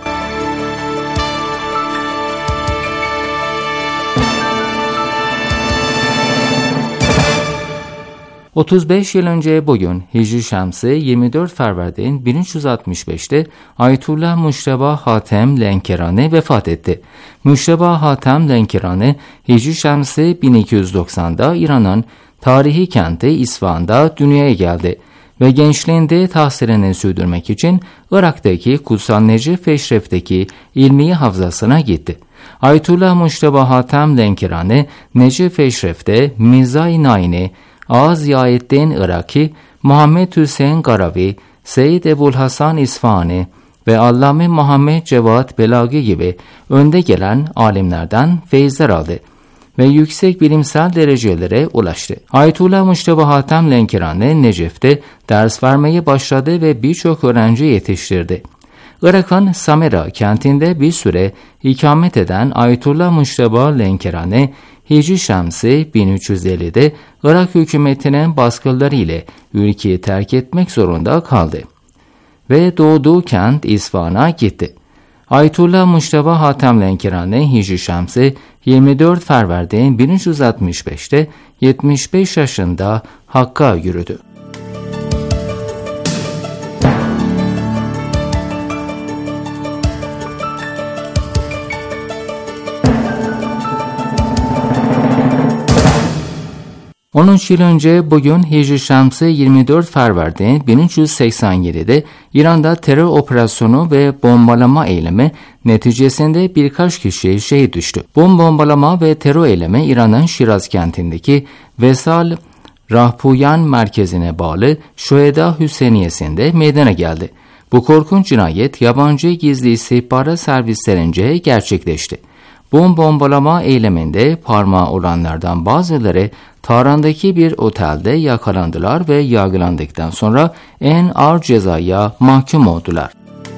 ...35 yıl önce bugün Hicri Şemsi 24 Fərvərdin 1365'te Ayetullah Müşteba Hatem Lenkerani vefat etti. Müşteba Hatem Lenkerani Hicri Şemsi 1290'da İran'ın tarihi kenti İsfahan'da dünyaya geldi ve gençliğinde tahsilini sürdürmek için Irak'taki Kutsal Necef Eşref'teki ilmi havzasına gitti. Ayetullah Müşteba Hatem Lenkerani Necef Eşref'te Mirza-i Naini, Ağaz-Ziyaeddin Iraki, Muhammed Hüseyin Garavi, Seyyid Ebu'l-Hasan İsfahani ve Allame Muhammed Cevat Belagi gibi önde gelen alimlerden feyizler aldı ve yüksek bilimsel derecelere ulaştı. Ayetullah Müşteba Hatem Lenkerani Necef'te ders vermeye başladı ve birçok öğrenci yetiştirdi. Irak'ın Samera kentinde bir süre ikamet eden Ayetullah Müşteba Lenkerani, Hicri Şemsi 1350'de Irak hükümetinin baskıları ile ülkeyi terk etmek zorunda kaldı ve doğduğu kent İsfahan'a gitti. Ayetullah Müşteba Hatem Lenkerani Hicri Şemsi 24 Fərvərdin 1365'te 75 yaşında Hakk'a yürüdü. 13 yıl önce bugün Hicri Şemsi 24 Fərvərdin 1387'de İran'da terör operasyonu ve bombalama eylemi neticesinde birkaç kişi şehit düştü. Bombalama ve terör eylemi İran'ın Şiraz kentindeki Vesal Rahpuyan merkezine bağlı Şuheda Hüseyiniyesi'nde meydana geldi. Bu korkunç cinayet yabancı gizli istihbarat servislerince gerçekleşti. Bombalama eyleminde parmağı olanlardan bazıları Tahran'daki bir otelde yakalandılar ve yargılandıktan sonra en ağır cezaya mahkum oldular.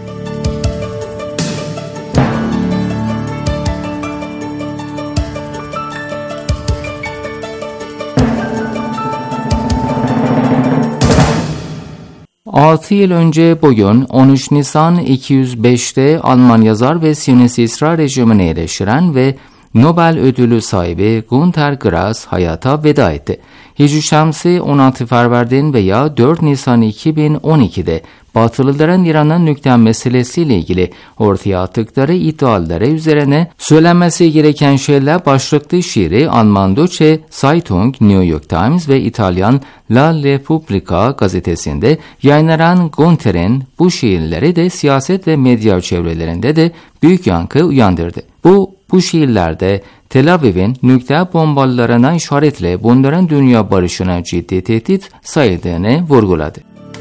Altı yıl önce bugün 13 Nisan 205'te Alman yazar ve Siyonist İsrail rejimini eleştiren ve Nobel ödülü sahibi Günter Grass hayata veda etti. Hicri Şemsi 16 Fərvərdin veya 4 Nisan 2012'de Batılıların İran'ın nükleer meselesiyle ilgili ortaya attıkları iddiaları üzerine söylenmesi gereken şeyler başlıklı şiiri Alman Deutsche Zeitung, New York Times ve İtalyan La Repubblica gazetesinde yayınlanan Günter'in bu şiirleri de siyaset ve medya çevrelerinde de büyük yankı uyandırdı. Bu şiirlerde Tel Aviv'in nükleer bombalarına işaretle bunların dünya barışına ciddi tehdit sayıldığını vurguladı.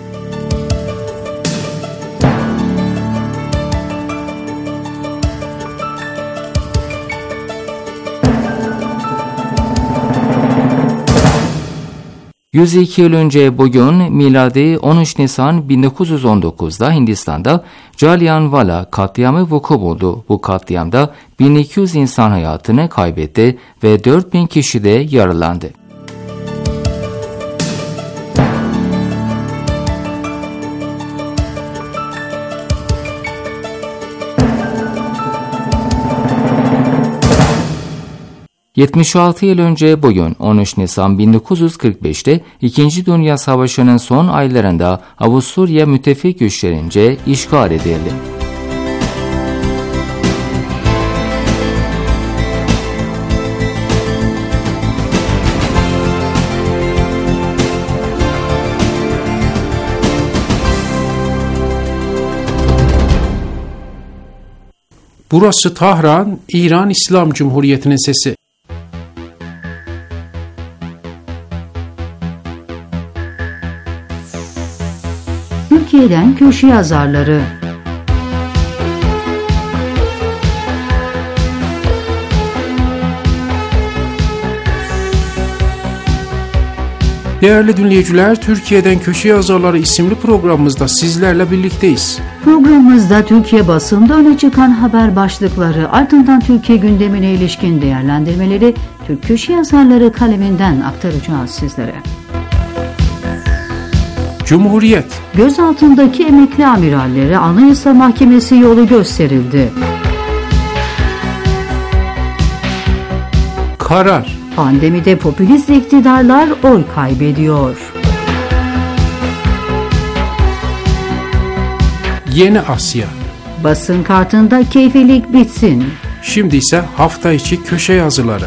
...102 yıl önce bugün miladi 13 Nisan 1919'da Hindistan'da Jallianwala katliamı vuku buldu. Bu katliamda 1200 insan hayatını kaybetti ve 4000 kişi de yaralandı. ...76 yıl önce bugün 13 Nisan 1945'te 2. Dünya Savaşı'nın son aylarında Avusturya müttefik güçlerince işgal edildi. Burası Tahran, İran İslam Cumhuriyeti'nin sesi. Türkiye'den köşe yazarları. Değerli dinleyiciler, Türkiye'den Köşe Yazarları isimli programımızda sizlerle birlikteyiz. programımızda Türkiye basında öne çıkan haber başlıkları, ardından Türkiye gündemine ilişkin değerlendirmeleri Türk köşe yazarları kaleminden aktaracağız sizlere. Cumhuriyet. Gözaltındaki emekli amirallere Anayasa Mahkemesi yolu gösterildi. Karar. Pandemide popülist iktidarlar oy kaybediyor. Yeni Asya. Basın kartında keyfilik bitsin. Şimdi ise hafta içi köşe yazıları.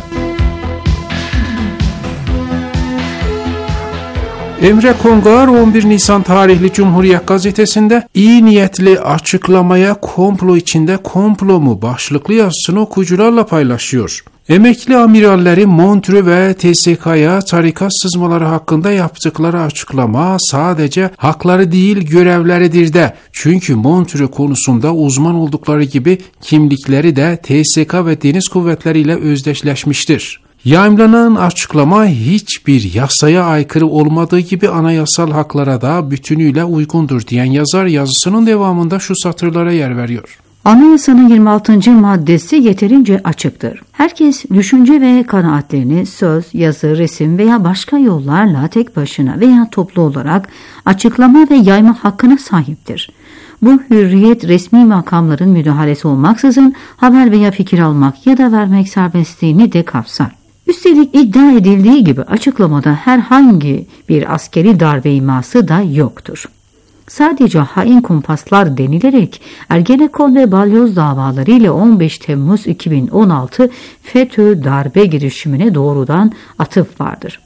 Emre Kongar 11 Nisan tarihli Cumhuriyet gazetesinde iyi niyetli açıklamaya komplo içinde komplo mu başlıklı yazısını okuyucularla paylaşıyor. Emekli amiralleri Montreux ve TSK'ya tarikat sızmaları hakkında yaptıkları açıklama sadece hakları değil görevleridir de. Çünkü Montreux konusunda uzman oldukları gibi kimlikleri de TSK ve deniz kuvvetleri ile özdeşleşmiştir. Yayımlanan açıklama hiçbir yasaya aykırı olmadığı gibi anayasal haklara da bütünüyle uygundur diyen yazar yazısının devamında şu satırlara yer veriyor. Anayasanın 26. maddesi yeterince açıktır. Herkes düşünce ve kanaatlerini söz, yazı, resim veya başka yollarla tek başına veya toplu olarak açıklama ve yayma hakkına sahiptir. Bu hürriyet resmi makamların müdahalesi olmaksızın haber veya fikir almak ya da vermek serbestliğini de kapsar. Üstelik iddia edildiği gibi açıklamada herhangi bir askeri darbe iması da yoktur. Sadece hain kumpaslar denilerek Ergenekon ve Balyoz davaları ile 15 Temmuz 2016 FETÖ darbe girişimine doğrudan atıf vardır.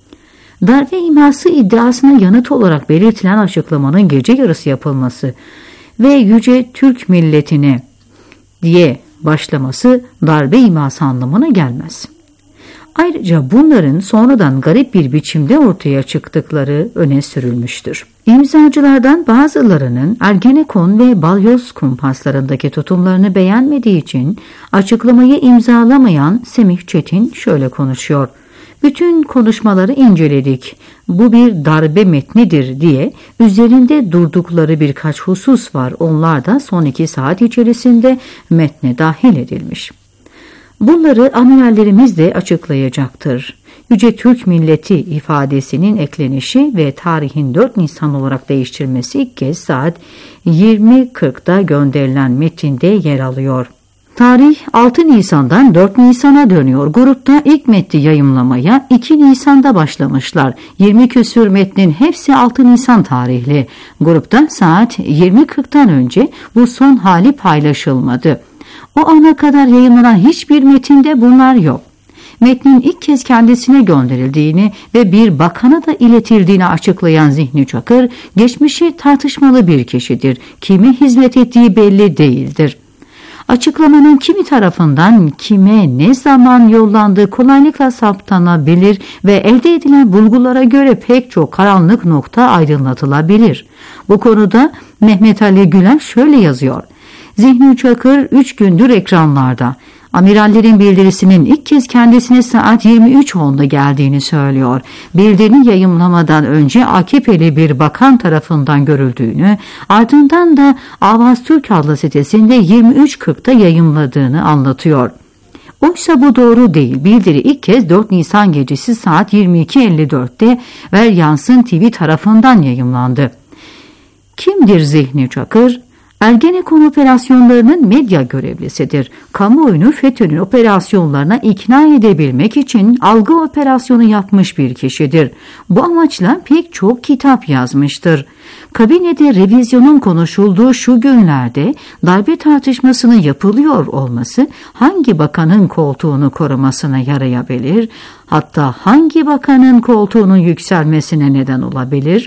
Darbe iması iddiasına yanıt olarak belirtilen açıklamanın gece yarısı yapılması ve yüce Türk milletine diye başlaması darbe iması anlamına gelmez. Ayrıca bunların sonradan garip bir biçimde ortaya çıktıkları öne sürülmüştür. İmzacılardan bazılarının Ergenekon ve Balyoz kumpaslarındaki tutumlarını beğenmediği için açıklamayı imzalamayan Semih Çetin şöyle konuşuyor. Bütün konuşmaları inceledik. Bu bir darbe metnidir diye üzerinde durdukları birkaç husus var. Onlar da son 2 saat içerisinde metne dahil edilmiş. Bunları amirallerimiz de açıklayacaktır. Yüce Türk milleti ifadesinin eklenişi ve tarihin 4 Nisan olarak değiştirilmesi ilk kez saat 20.40'da gönderilen metinde yer alıyor. Tarih 6 Nisan'dan 4 Nisan'a dönüyor. Grupta ilk metni yayımlamaya 2 Nisan'da başlamışlar. 20 küsür metnin hepsi 6 Nisan tarihli. Grupta saat 20.40'tan önce bu son hali paylaşılmadı. O ana kadar yayınlanan hiçbir metinde bunlar yok. Metnin ilk kez kendisine gönderildiğini ve bir bakana da iletildiğini açıklayan Zihni Çakır, geçmişi tartışmalı bir kişidir. Kime hizmet ettiği belli değildir. Açıklamanın kimi tarafından kime ne zaman yollandığı kolaylıkla saptanabilir ve elde edilen bulgulara göre pek çok karanlık nokta aydınlatılabilir. Bu konuda Mehmet Ali Güler şöyle yazıyor. Zihni Çakır 3 gündür ekranlarda. Amirallerin bildirisinin ilk kez kendisine saat 23.10'da geldiğini söylüyor. Bildirini yayımlamadan önce AKP'li bir bakan tarafından görüldüğünü, ardından da Avaz Türk adlı sitesinde 23.40'da yayımladığını anlatıyor. Oysa bu doğru değil. Bildiri ilk kez 4 Nisan gecesi saat 22.54'te Ver Yansın TV tarafından yayımlandı. Kimdir Zihni Çakır? Ergenekon operasyonlarının medya görevlisidir. Kamuoyunu FETÖ'nün operasyonlarına ikna edebilmek için algı operasyonu yapmış bir kişidir. Bu amaçla pek çok kitap yazmıştır. Kabinede revizyonun konuşulduğu şu günlerde darbe tartışmasının yapılıyor olması hangi bakanın koltuğunu korumasına yarayabilir? Hatta hangi bakanın koltuğunun yükselmesine neden olabilir?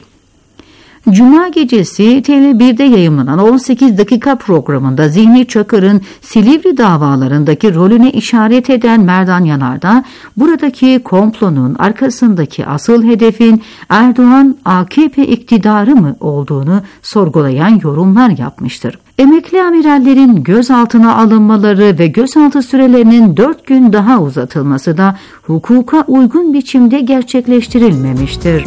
Cuma gecesi TV1'de yayımlanan 18 dakika programında Zihni Çakır'ın Silivri davalarındaki rolüne işaret eden Merdan Yanardağ, buradaki komplonun arkasındaki asıl hedefin Erdoğan AKP iktidarı mı olduğunu sorgulayan yorumlar yapmıştır. Emekli amirallerin gözaltına alınmaları ve gözaltı sürelerinin 4 gün daha uzatılması da hukuka uygun biçimde gerçekleştirilmemiştir.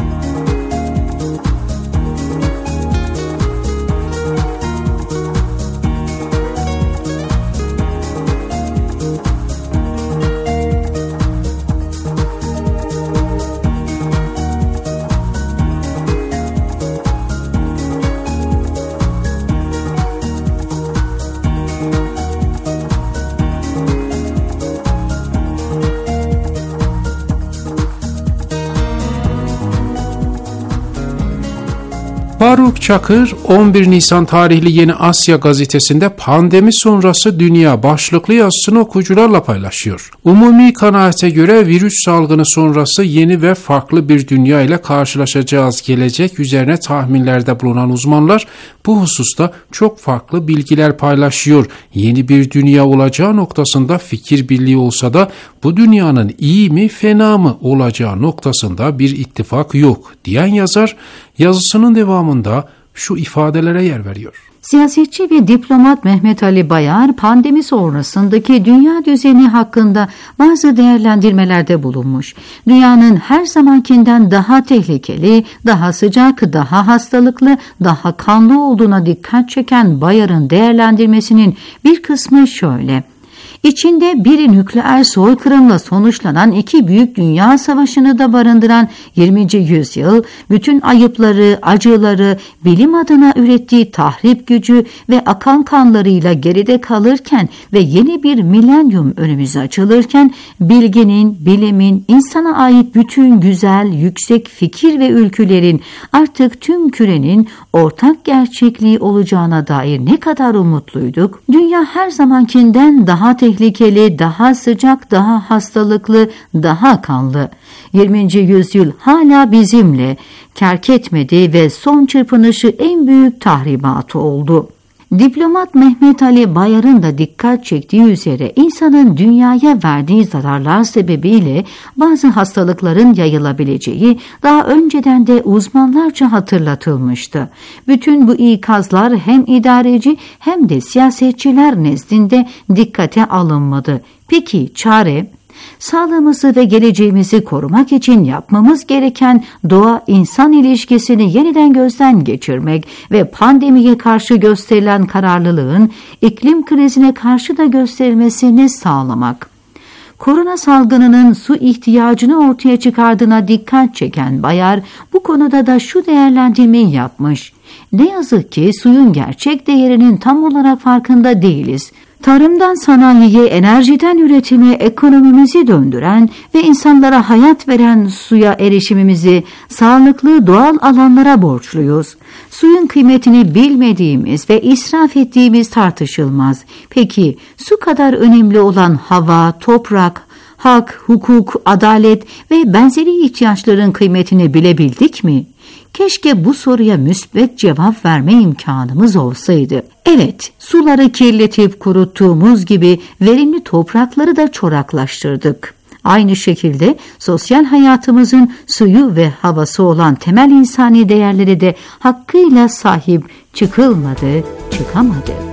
Faruk Çakır 11 Nisan tarihli Yeni Asya gazetesinde pandemi sonrası dünya başlıklı yazısını okuyucularla paylaşıyor. Umumi kanaate göre virüs salgını sonrası yeni ve farklı bir dünya ile karşılaşacağız gelecek üzerine tahminlerde bulunan uzmanlar bu hususta çok farklı bilgiler paylaşıyor. Yeni bir dünya olacağı noktasında fikir birliği olsa da bu dünyanın iyi mi fena mı olacağı noktasında bir ittifak yok diyen yazar yazısının devamında şu ifadelere yer veriyor. Siyasetçi ve diplomat Mehmet Ali Bayar pandemi sonrasındaki dünya düzeni hakkında bazı değerlendirmelerde bulunmuş. Dünyanın her zamankinden daha tehlikeli, daha sıcak, daha hastalıklı, daha kanlı olduğuna dikkat çeken Bayar'ın değerlendirmesinin bir kısmı şöyle: İçinde bir nükleer soykırımla sonuçlanan iki büyük dünya savaşını da barındıran 20. yüzyıl, bütün ayıpları, acıları, bilim adına ürettiği tahrip gücü ve akan kanlarıyla geride kalırken ve yeni bir milenyum önümüze açılırken, bilginin, bilimin, insana ait bütün güzel, yüksek fikir ve ülkülerin artık tüm kürenin ortak gerçekliği olacağına dair ne kadar umutluyduk. Dünya her zamankinden daha tehlikeli, daha sıcak, daha hastalıklı, daha kanlı. 20. yüzyıl hala bizimle, terk etmedi ve son çırpınışı en büyük tahribatı oldu. Diplomat Mehmet Ali Bayar'ın da dikkat çektiği üzere insanın dünyaya verdiği zararlar sebebiyle bazı hastalıkların yayılabileceği daha önceden de uzmanlarca hatırlatılmıştı. Bütün bu ikazlar hem idareci hem de siyasetçiler nezdinde dikkate alınmadı. Peki çare? Sağlığımızı ve geleceğimizi korumak için yapmamız gereken doğa-insan ilişkisini yeniden gözden geçirmek ve pandemiye karşı gösterilen kararlılığın iklim krizine karşı da gösterilmesini sağlamak. Korona salgınının su ihtiyacını ortaya çıkardığına dikkat çeken Bayar bu konuda da şu değerlendirmeyi yapmış: Ne yazık ki suyun gerçek değerinin tam olarak farkında değiliz. Tarımdan sanayiye, enerjiden üretime ekonomimizi döndüren ve insanlara hayat veren suya erişimimizi sağlıklı doğal alanlara borçluyuz. Suyun kıymetini bilmediğimiz ve israf ettiğimiz tartışılmaz. Peki su kadar önemli olan hava, toprak, hak, hukuk, adalet ve benzeri ihtiyaçların kıymetini bilebildik mi? Keşke bu soruya müsbet cevap verme imkanımız olsaydı. Evet, suları kirletip kuruttuğumuz gibi verimli toprakları da çoraklaştırdık. Aynı şekilde sosyal hayatımızın suyu ve havası olan temel insani değerleri de hakkıyla sahip çıkılmadı, çıkamadık.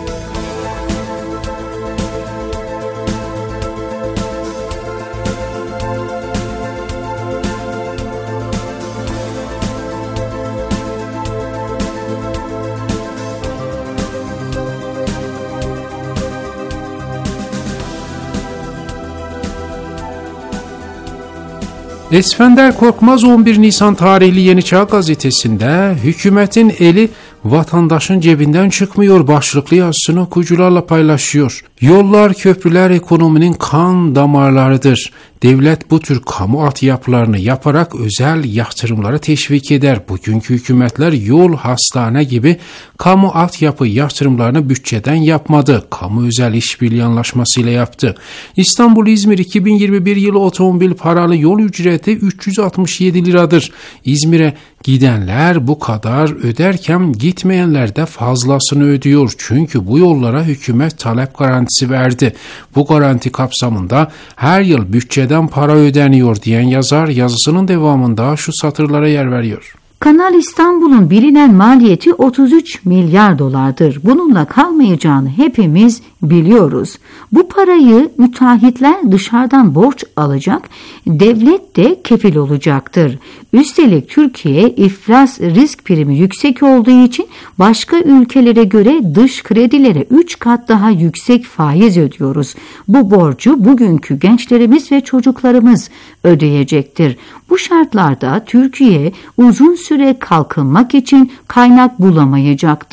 Esfender Korkmaz 11 Nisan tarihli Yeni Çağ gazetesinde hükümetin eli vatandaşın cebinden çıkmıyor başlıklı yazısını okuyucularla paylaşıyor. Yollar, köprüler ekonominin kan damarlarıdır. Devlet bu tür kamu altyapılarını yaparak özel yatırımları teşvik eder. Bugünkü hükümetler yol, hastane gibi kamu altyapı yatırımlarını bütçeden yapmadı. Kamu özel işbirliği anlaşmasıyla yaptı. İstanbul-İzmir 2021 yılı otomobil paralı yol ücreti 367 liradır. İzmir'e gidenler bu kadar öderken gitmeyenler de fazlasını ödüyor. Çünkü bu yollara hükümet talep garantisi verdi. Bu garanti kapsamında her yıl bütçeden para ödeniyor diyen yazar yazısının devamında şu satırlara yer veriyor. Kanal İstanbul'un bilinen maliyeti 33 milyar dolardır. Bununla kalmayacağını hepimiz biliyoruz. Bu parayı müteahhitler dışarıdan borç alacak, devlet de kefil olacaktır. Üstelik Türkiye iflas risk primi yüksek olduğu için başka ülkelere göre dış kredilere 3 kat daha yüksek faiz ödüyoruz. Bu borcu bugünkü gençlerimiz ve çocuklarımız ödeyecektir. Bu şartlarda Türkiye uzun süre kalkınmak için kaynak bulamayacaktır.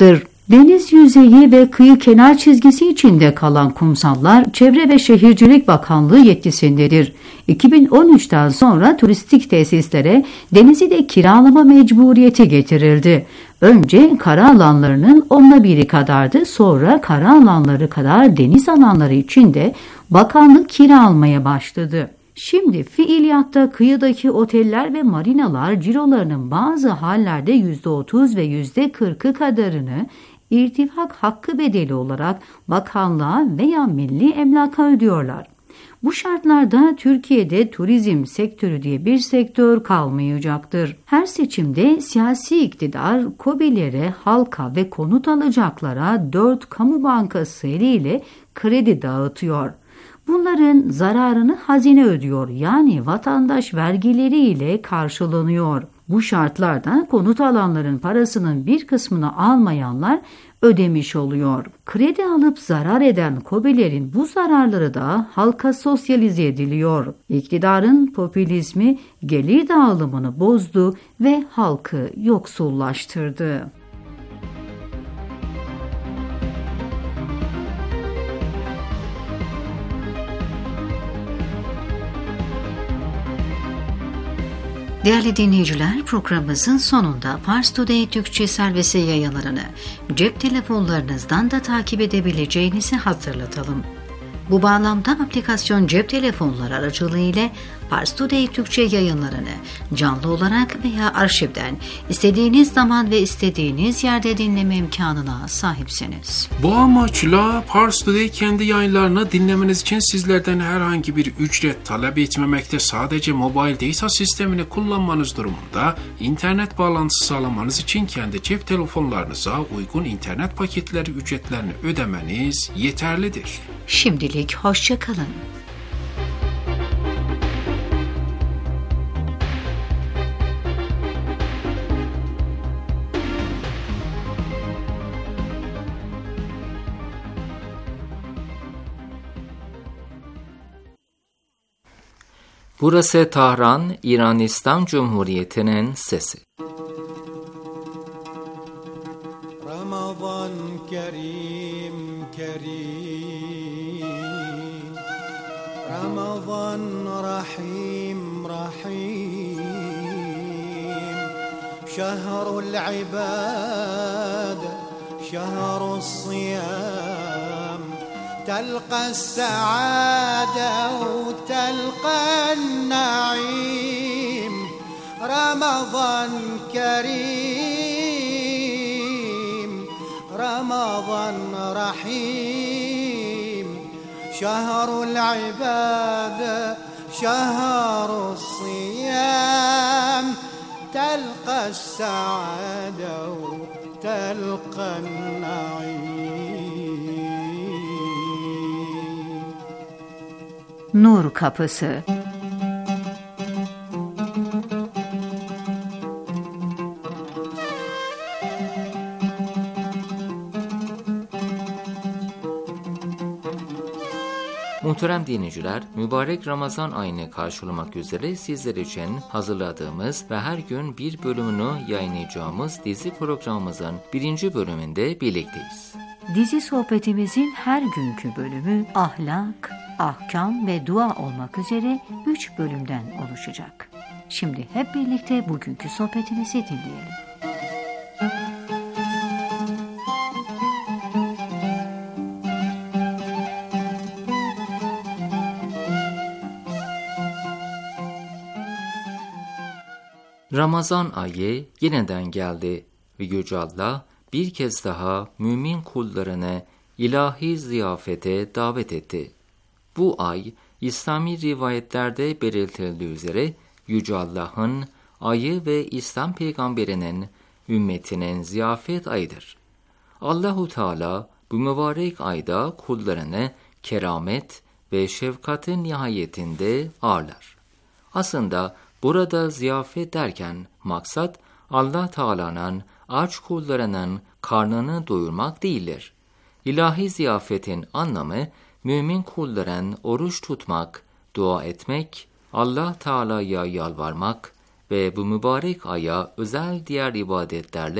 Deniz yüzeyi ve kıyı kenar çizgisi içinde kalan kumsallar Çevre ve Şehircilik Bakanlığı yetkisindedir. 2013'ten sonra turistik tesislere denizi de kiralama mecburiyeti getirildi. Önce kara alanlarının 1/10 kadardı, sonra kara alanları kadar deniz alanları için de bakanlık kira almaya başladı. Şimdi fiiliyatta kıyıdaki oteller ve marinalar cirolarının bazı hallerde %30 ve %40'ı kadarını irtifak hakkı bedeli olarak bakanlığa veya milli emlaka ödüyorlar. Bu şartlarda Türkiye'de turizm sektörü diye bir sektör kalmayacaktır. Her seçimde siyasi iktidar KOBİ'lere, halka ve konut alacaklara 4 kamu bankası eliyle kredi dağıtıyor. Bunların zararını hazine ödüyor, yani vatandaş vergileriyle karşılanıyor. Bu şartlarda konut alanların parasının bir kısmını almayanlar ödemiş oluyor. Kredi alıp zarar eden KOBİ'lerin bu zararları da halka sosyalize ediliyor. İktidarın popülizmi gelir dağılımını bozdu ve halkı yoksullaştırdı. Değerli dinleyiciler, programımızın sonunda Pars Today Türkçe servisi yayınlarını cep telefonlarınızdan da takip edebileceğinizi hatırlatalım. Bu bağlamda aplikasyon cep telefonları aracılığıyla Pars Today Türkçe yayınlarını canlı olarak veya arşivden istediğiniz zaman ve istediğiniz yerde dinleme imkanına sahipsiniz. Bu amaçla Pars Today kendi yayınlarını dinlemeniz için sizlerden herhangi bir ücret talep etmemekte, sadece mobile data sistemini kullanmanız durumunda internet bağlantısı sağlamanız için kendi cep telefonlarınıza uygun internet paketleri ücretlerini ödemeniz yeterlidir. Şimdilik hoşça kalın. Burası Tahran, İran İslam Cumhuriyeti'nin sesi. Ramazan kerim kerim, Ramazan rahim rahim, şehrul ibad, şehrul siyam, تلقى السعادة وتلقى النعيم رمضان كريم رمضان رحيم شهر العبادة شهر الصيام تلقى السعادة وتلقى النعيم. Nur Kapısı. Muhterem dinleyiciler, mübarek Ramazan ayını karşılamak üzere sizler için hazırladığımız ve her gün bir bölümünü yayınlayacağımız dizi programımızın 1. bölümünde birlikteyiz. Dizi sohbetimizin her günkü bölümü ahlak, ahkam ve dua olmak üzere 3 bölümden oluşacak. Şimdi hep birlikte bugünkü sohbetimizi dinleyelim. Ramazan ayı yeniden geldi ve Yüce Allah bir kez daha mümin kullarını ilahi ziyafete davet etti. Bu ay İslami rivayetlerde belirtildiği üzere Yüce Allah'ın ayı ve İslam peygamberinin ümmetinin ziyafet ayıdır. Allahu Teala bu mübarek ayda kullarını keramet ve şefkatin nihayetinde ağırlar. Aslında burada ziyafet derken maksat Allah Teala'nın aç kullarının karnını doyurmak değildir. İlahi ziyafetin anlamı mümin kulların oruç tutmak, dua etmek, Allah Teala'ya yalvarmak ve bu mübarek aya özel diğer ibadetlerle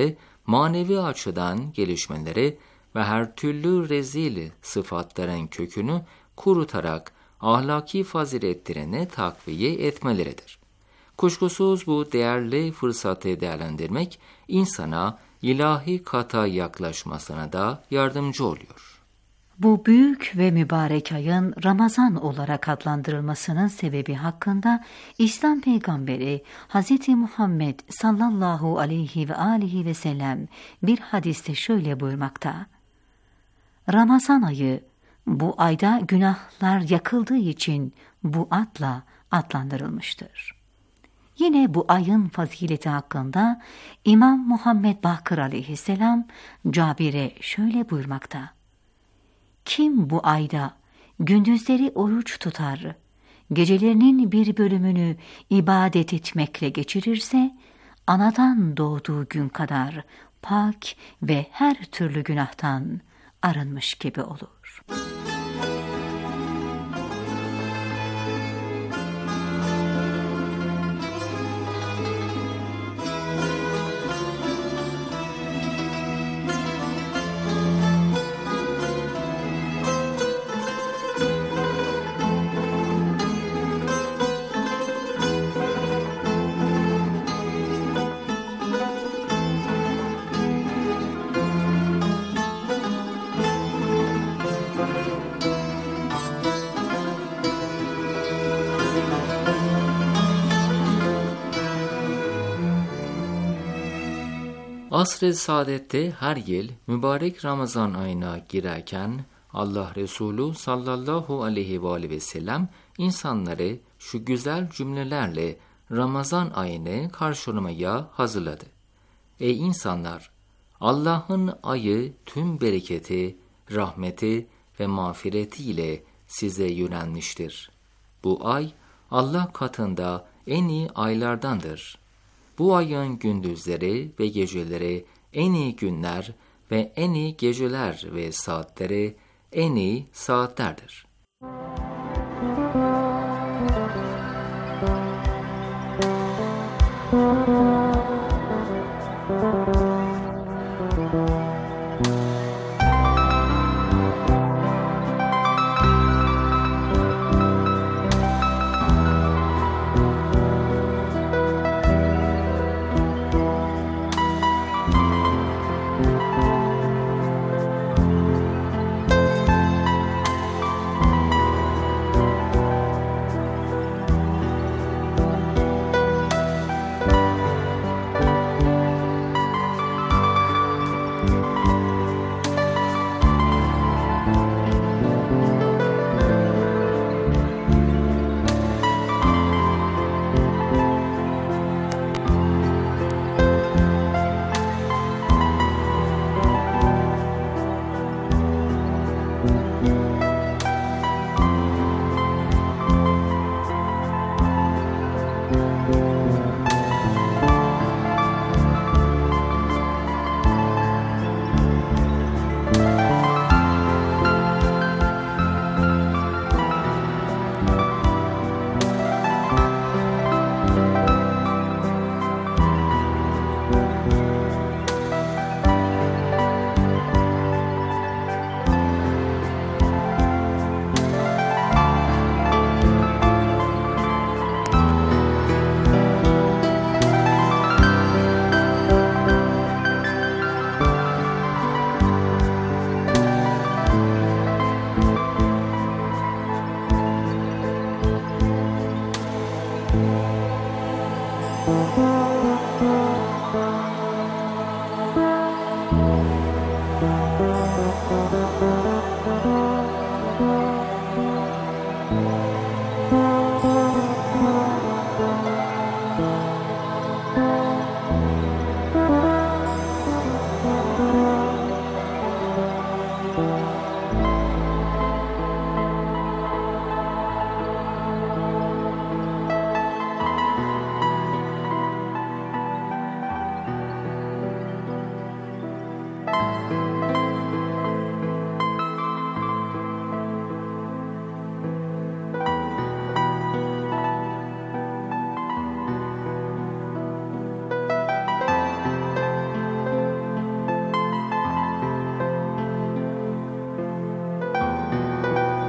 manevi açıdan gelişmeleri ve her türlü rezil sıfatların kökünü kurutarak ahlaki faziletlerini takviye etmeleridir. Kuşkusuz bu değerli fırsatı değerlendirmek insana ilahi kata yaklaşmasına da yardımcı oluyor. Bu büyük ve mübarek ayın Ramazan olarak adlandırılmasının sebebi hakkında İslam peygamberi Hz. Muhammed sallallahu aleyhi ve aleyhi ve sellem bir hadiste şöyle buyurmakta: Ramazan ayı, bu ayda günahlar yakıldığı için bu adla adlandırılmıştır. Yine bu ayın fazileti hakkında İmam Muhammed Bakır aleyhisselam Cabir'e şöyle buyurmakta: Kim bu ayda gündüzleri oruç tutar, gecelerinin bir bölümünü ibadet etmekle geçirirse, anadan doğduğu gün kadar pak ve her türlü günahtan arınmış gibi olur. Asr-ı Saadet'te her yıl mübarek Ramazan ayına girerken Allah Resulü sallallahu aleyhi ve sellem insanları şu güzel cümlelerle Ramazan ayını karşılamaya hazırladı. Ey insanlar! Allah'ın ayı tüm bereketi, rahmeti ve mağfiretiyle size yönelmiştir. Bu ay Allah katında en iyi aylardandır. Bu ayın gündüzleri ve geceleri en iyi günler ve en iyi geceler ve saatleri en iyi saatlerdir.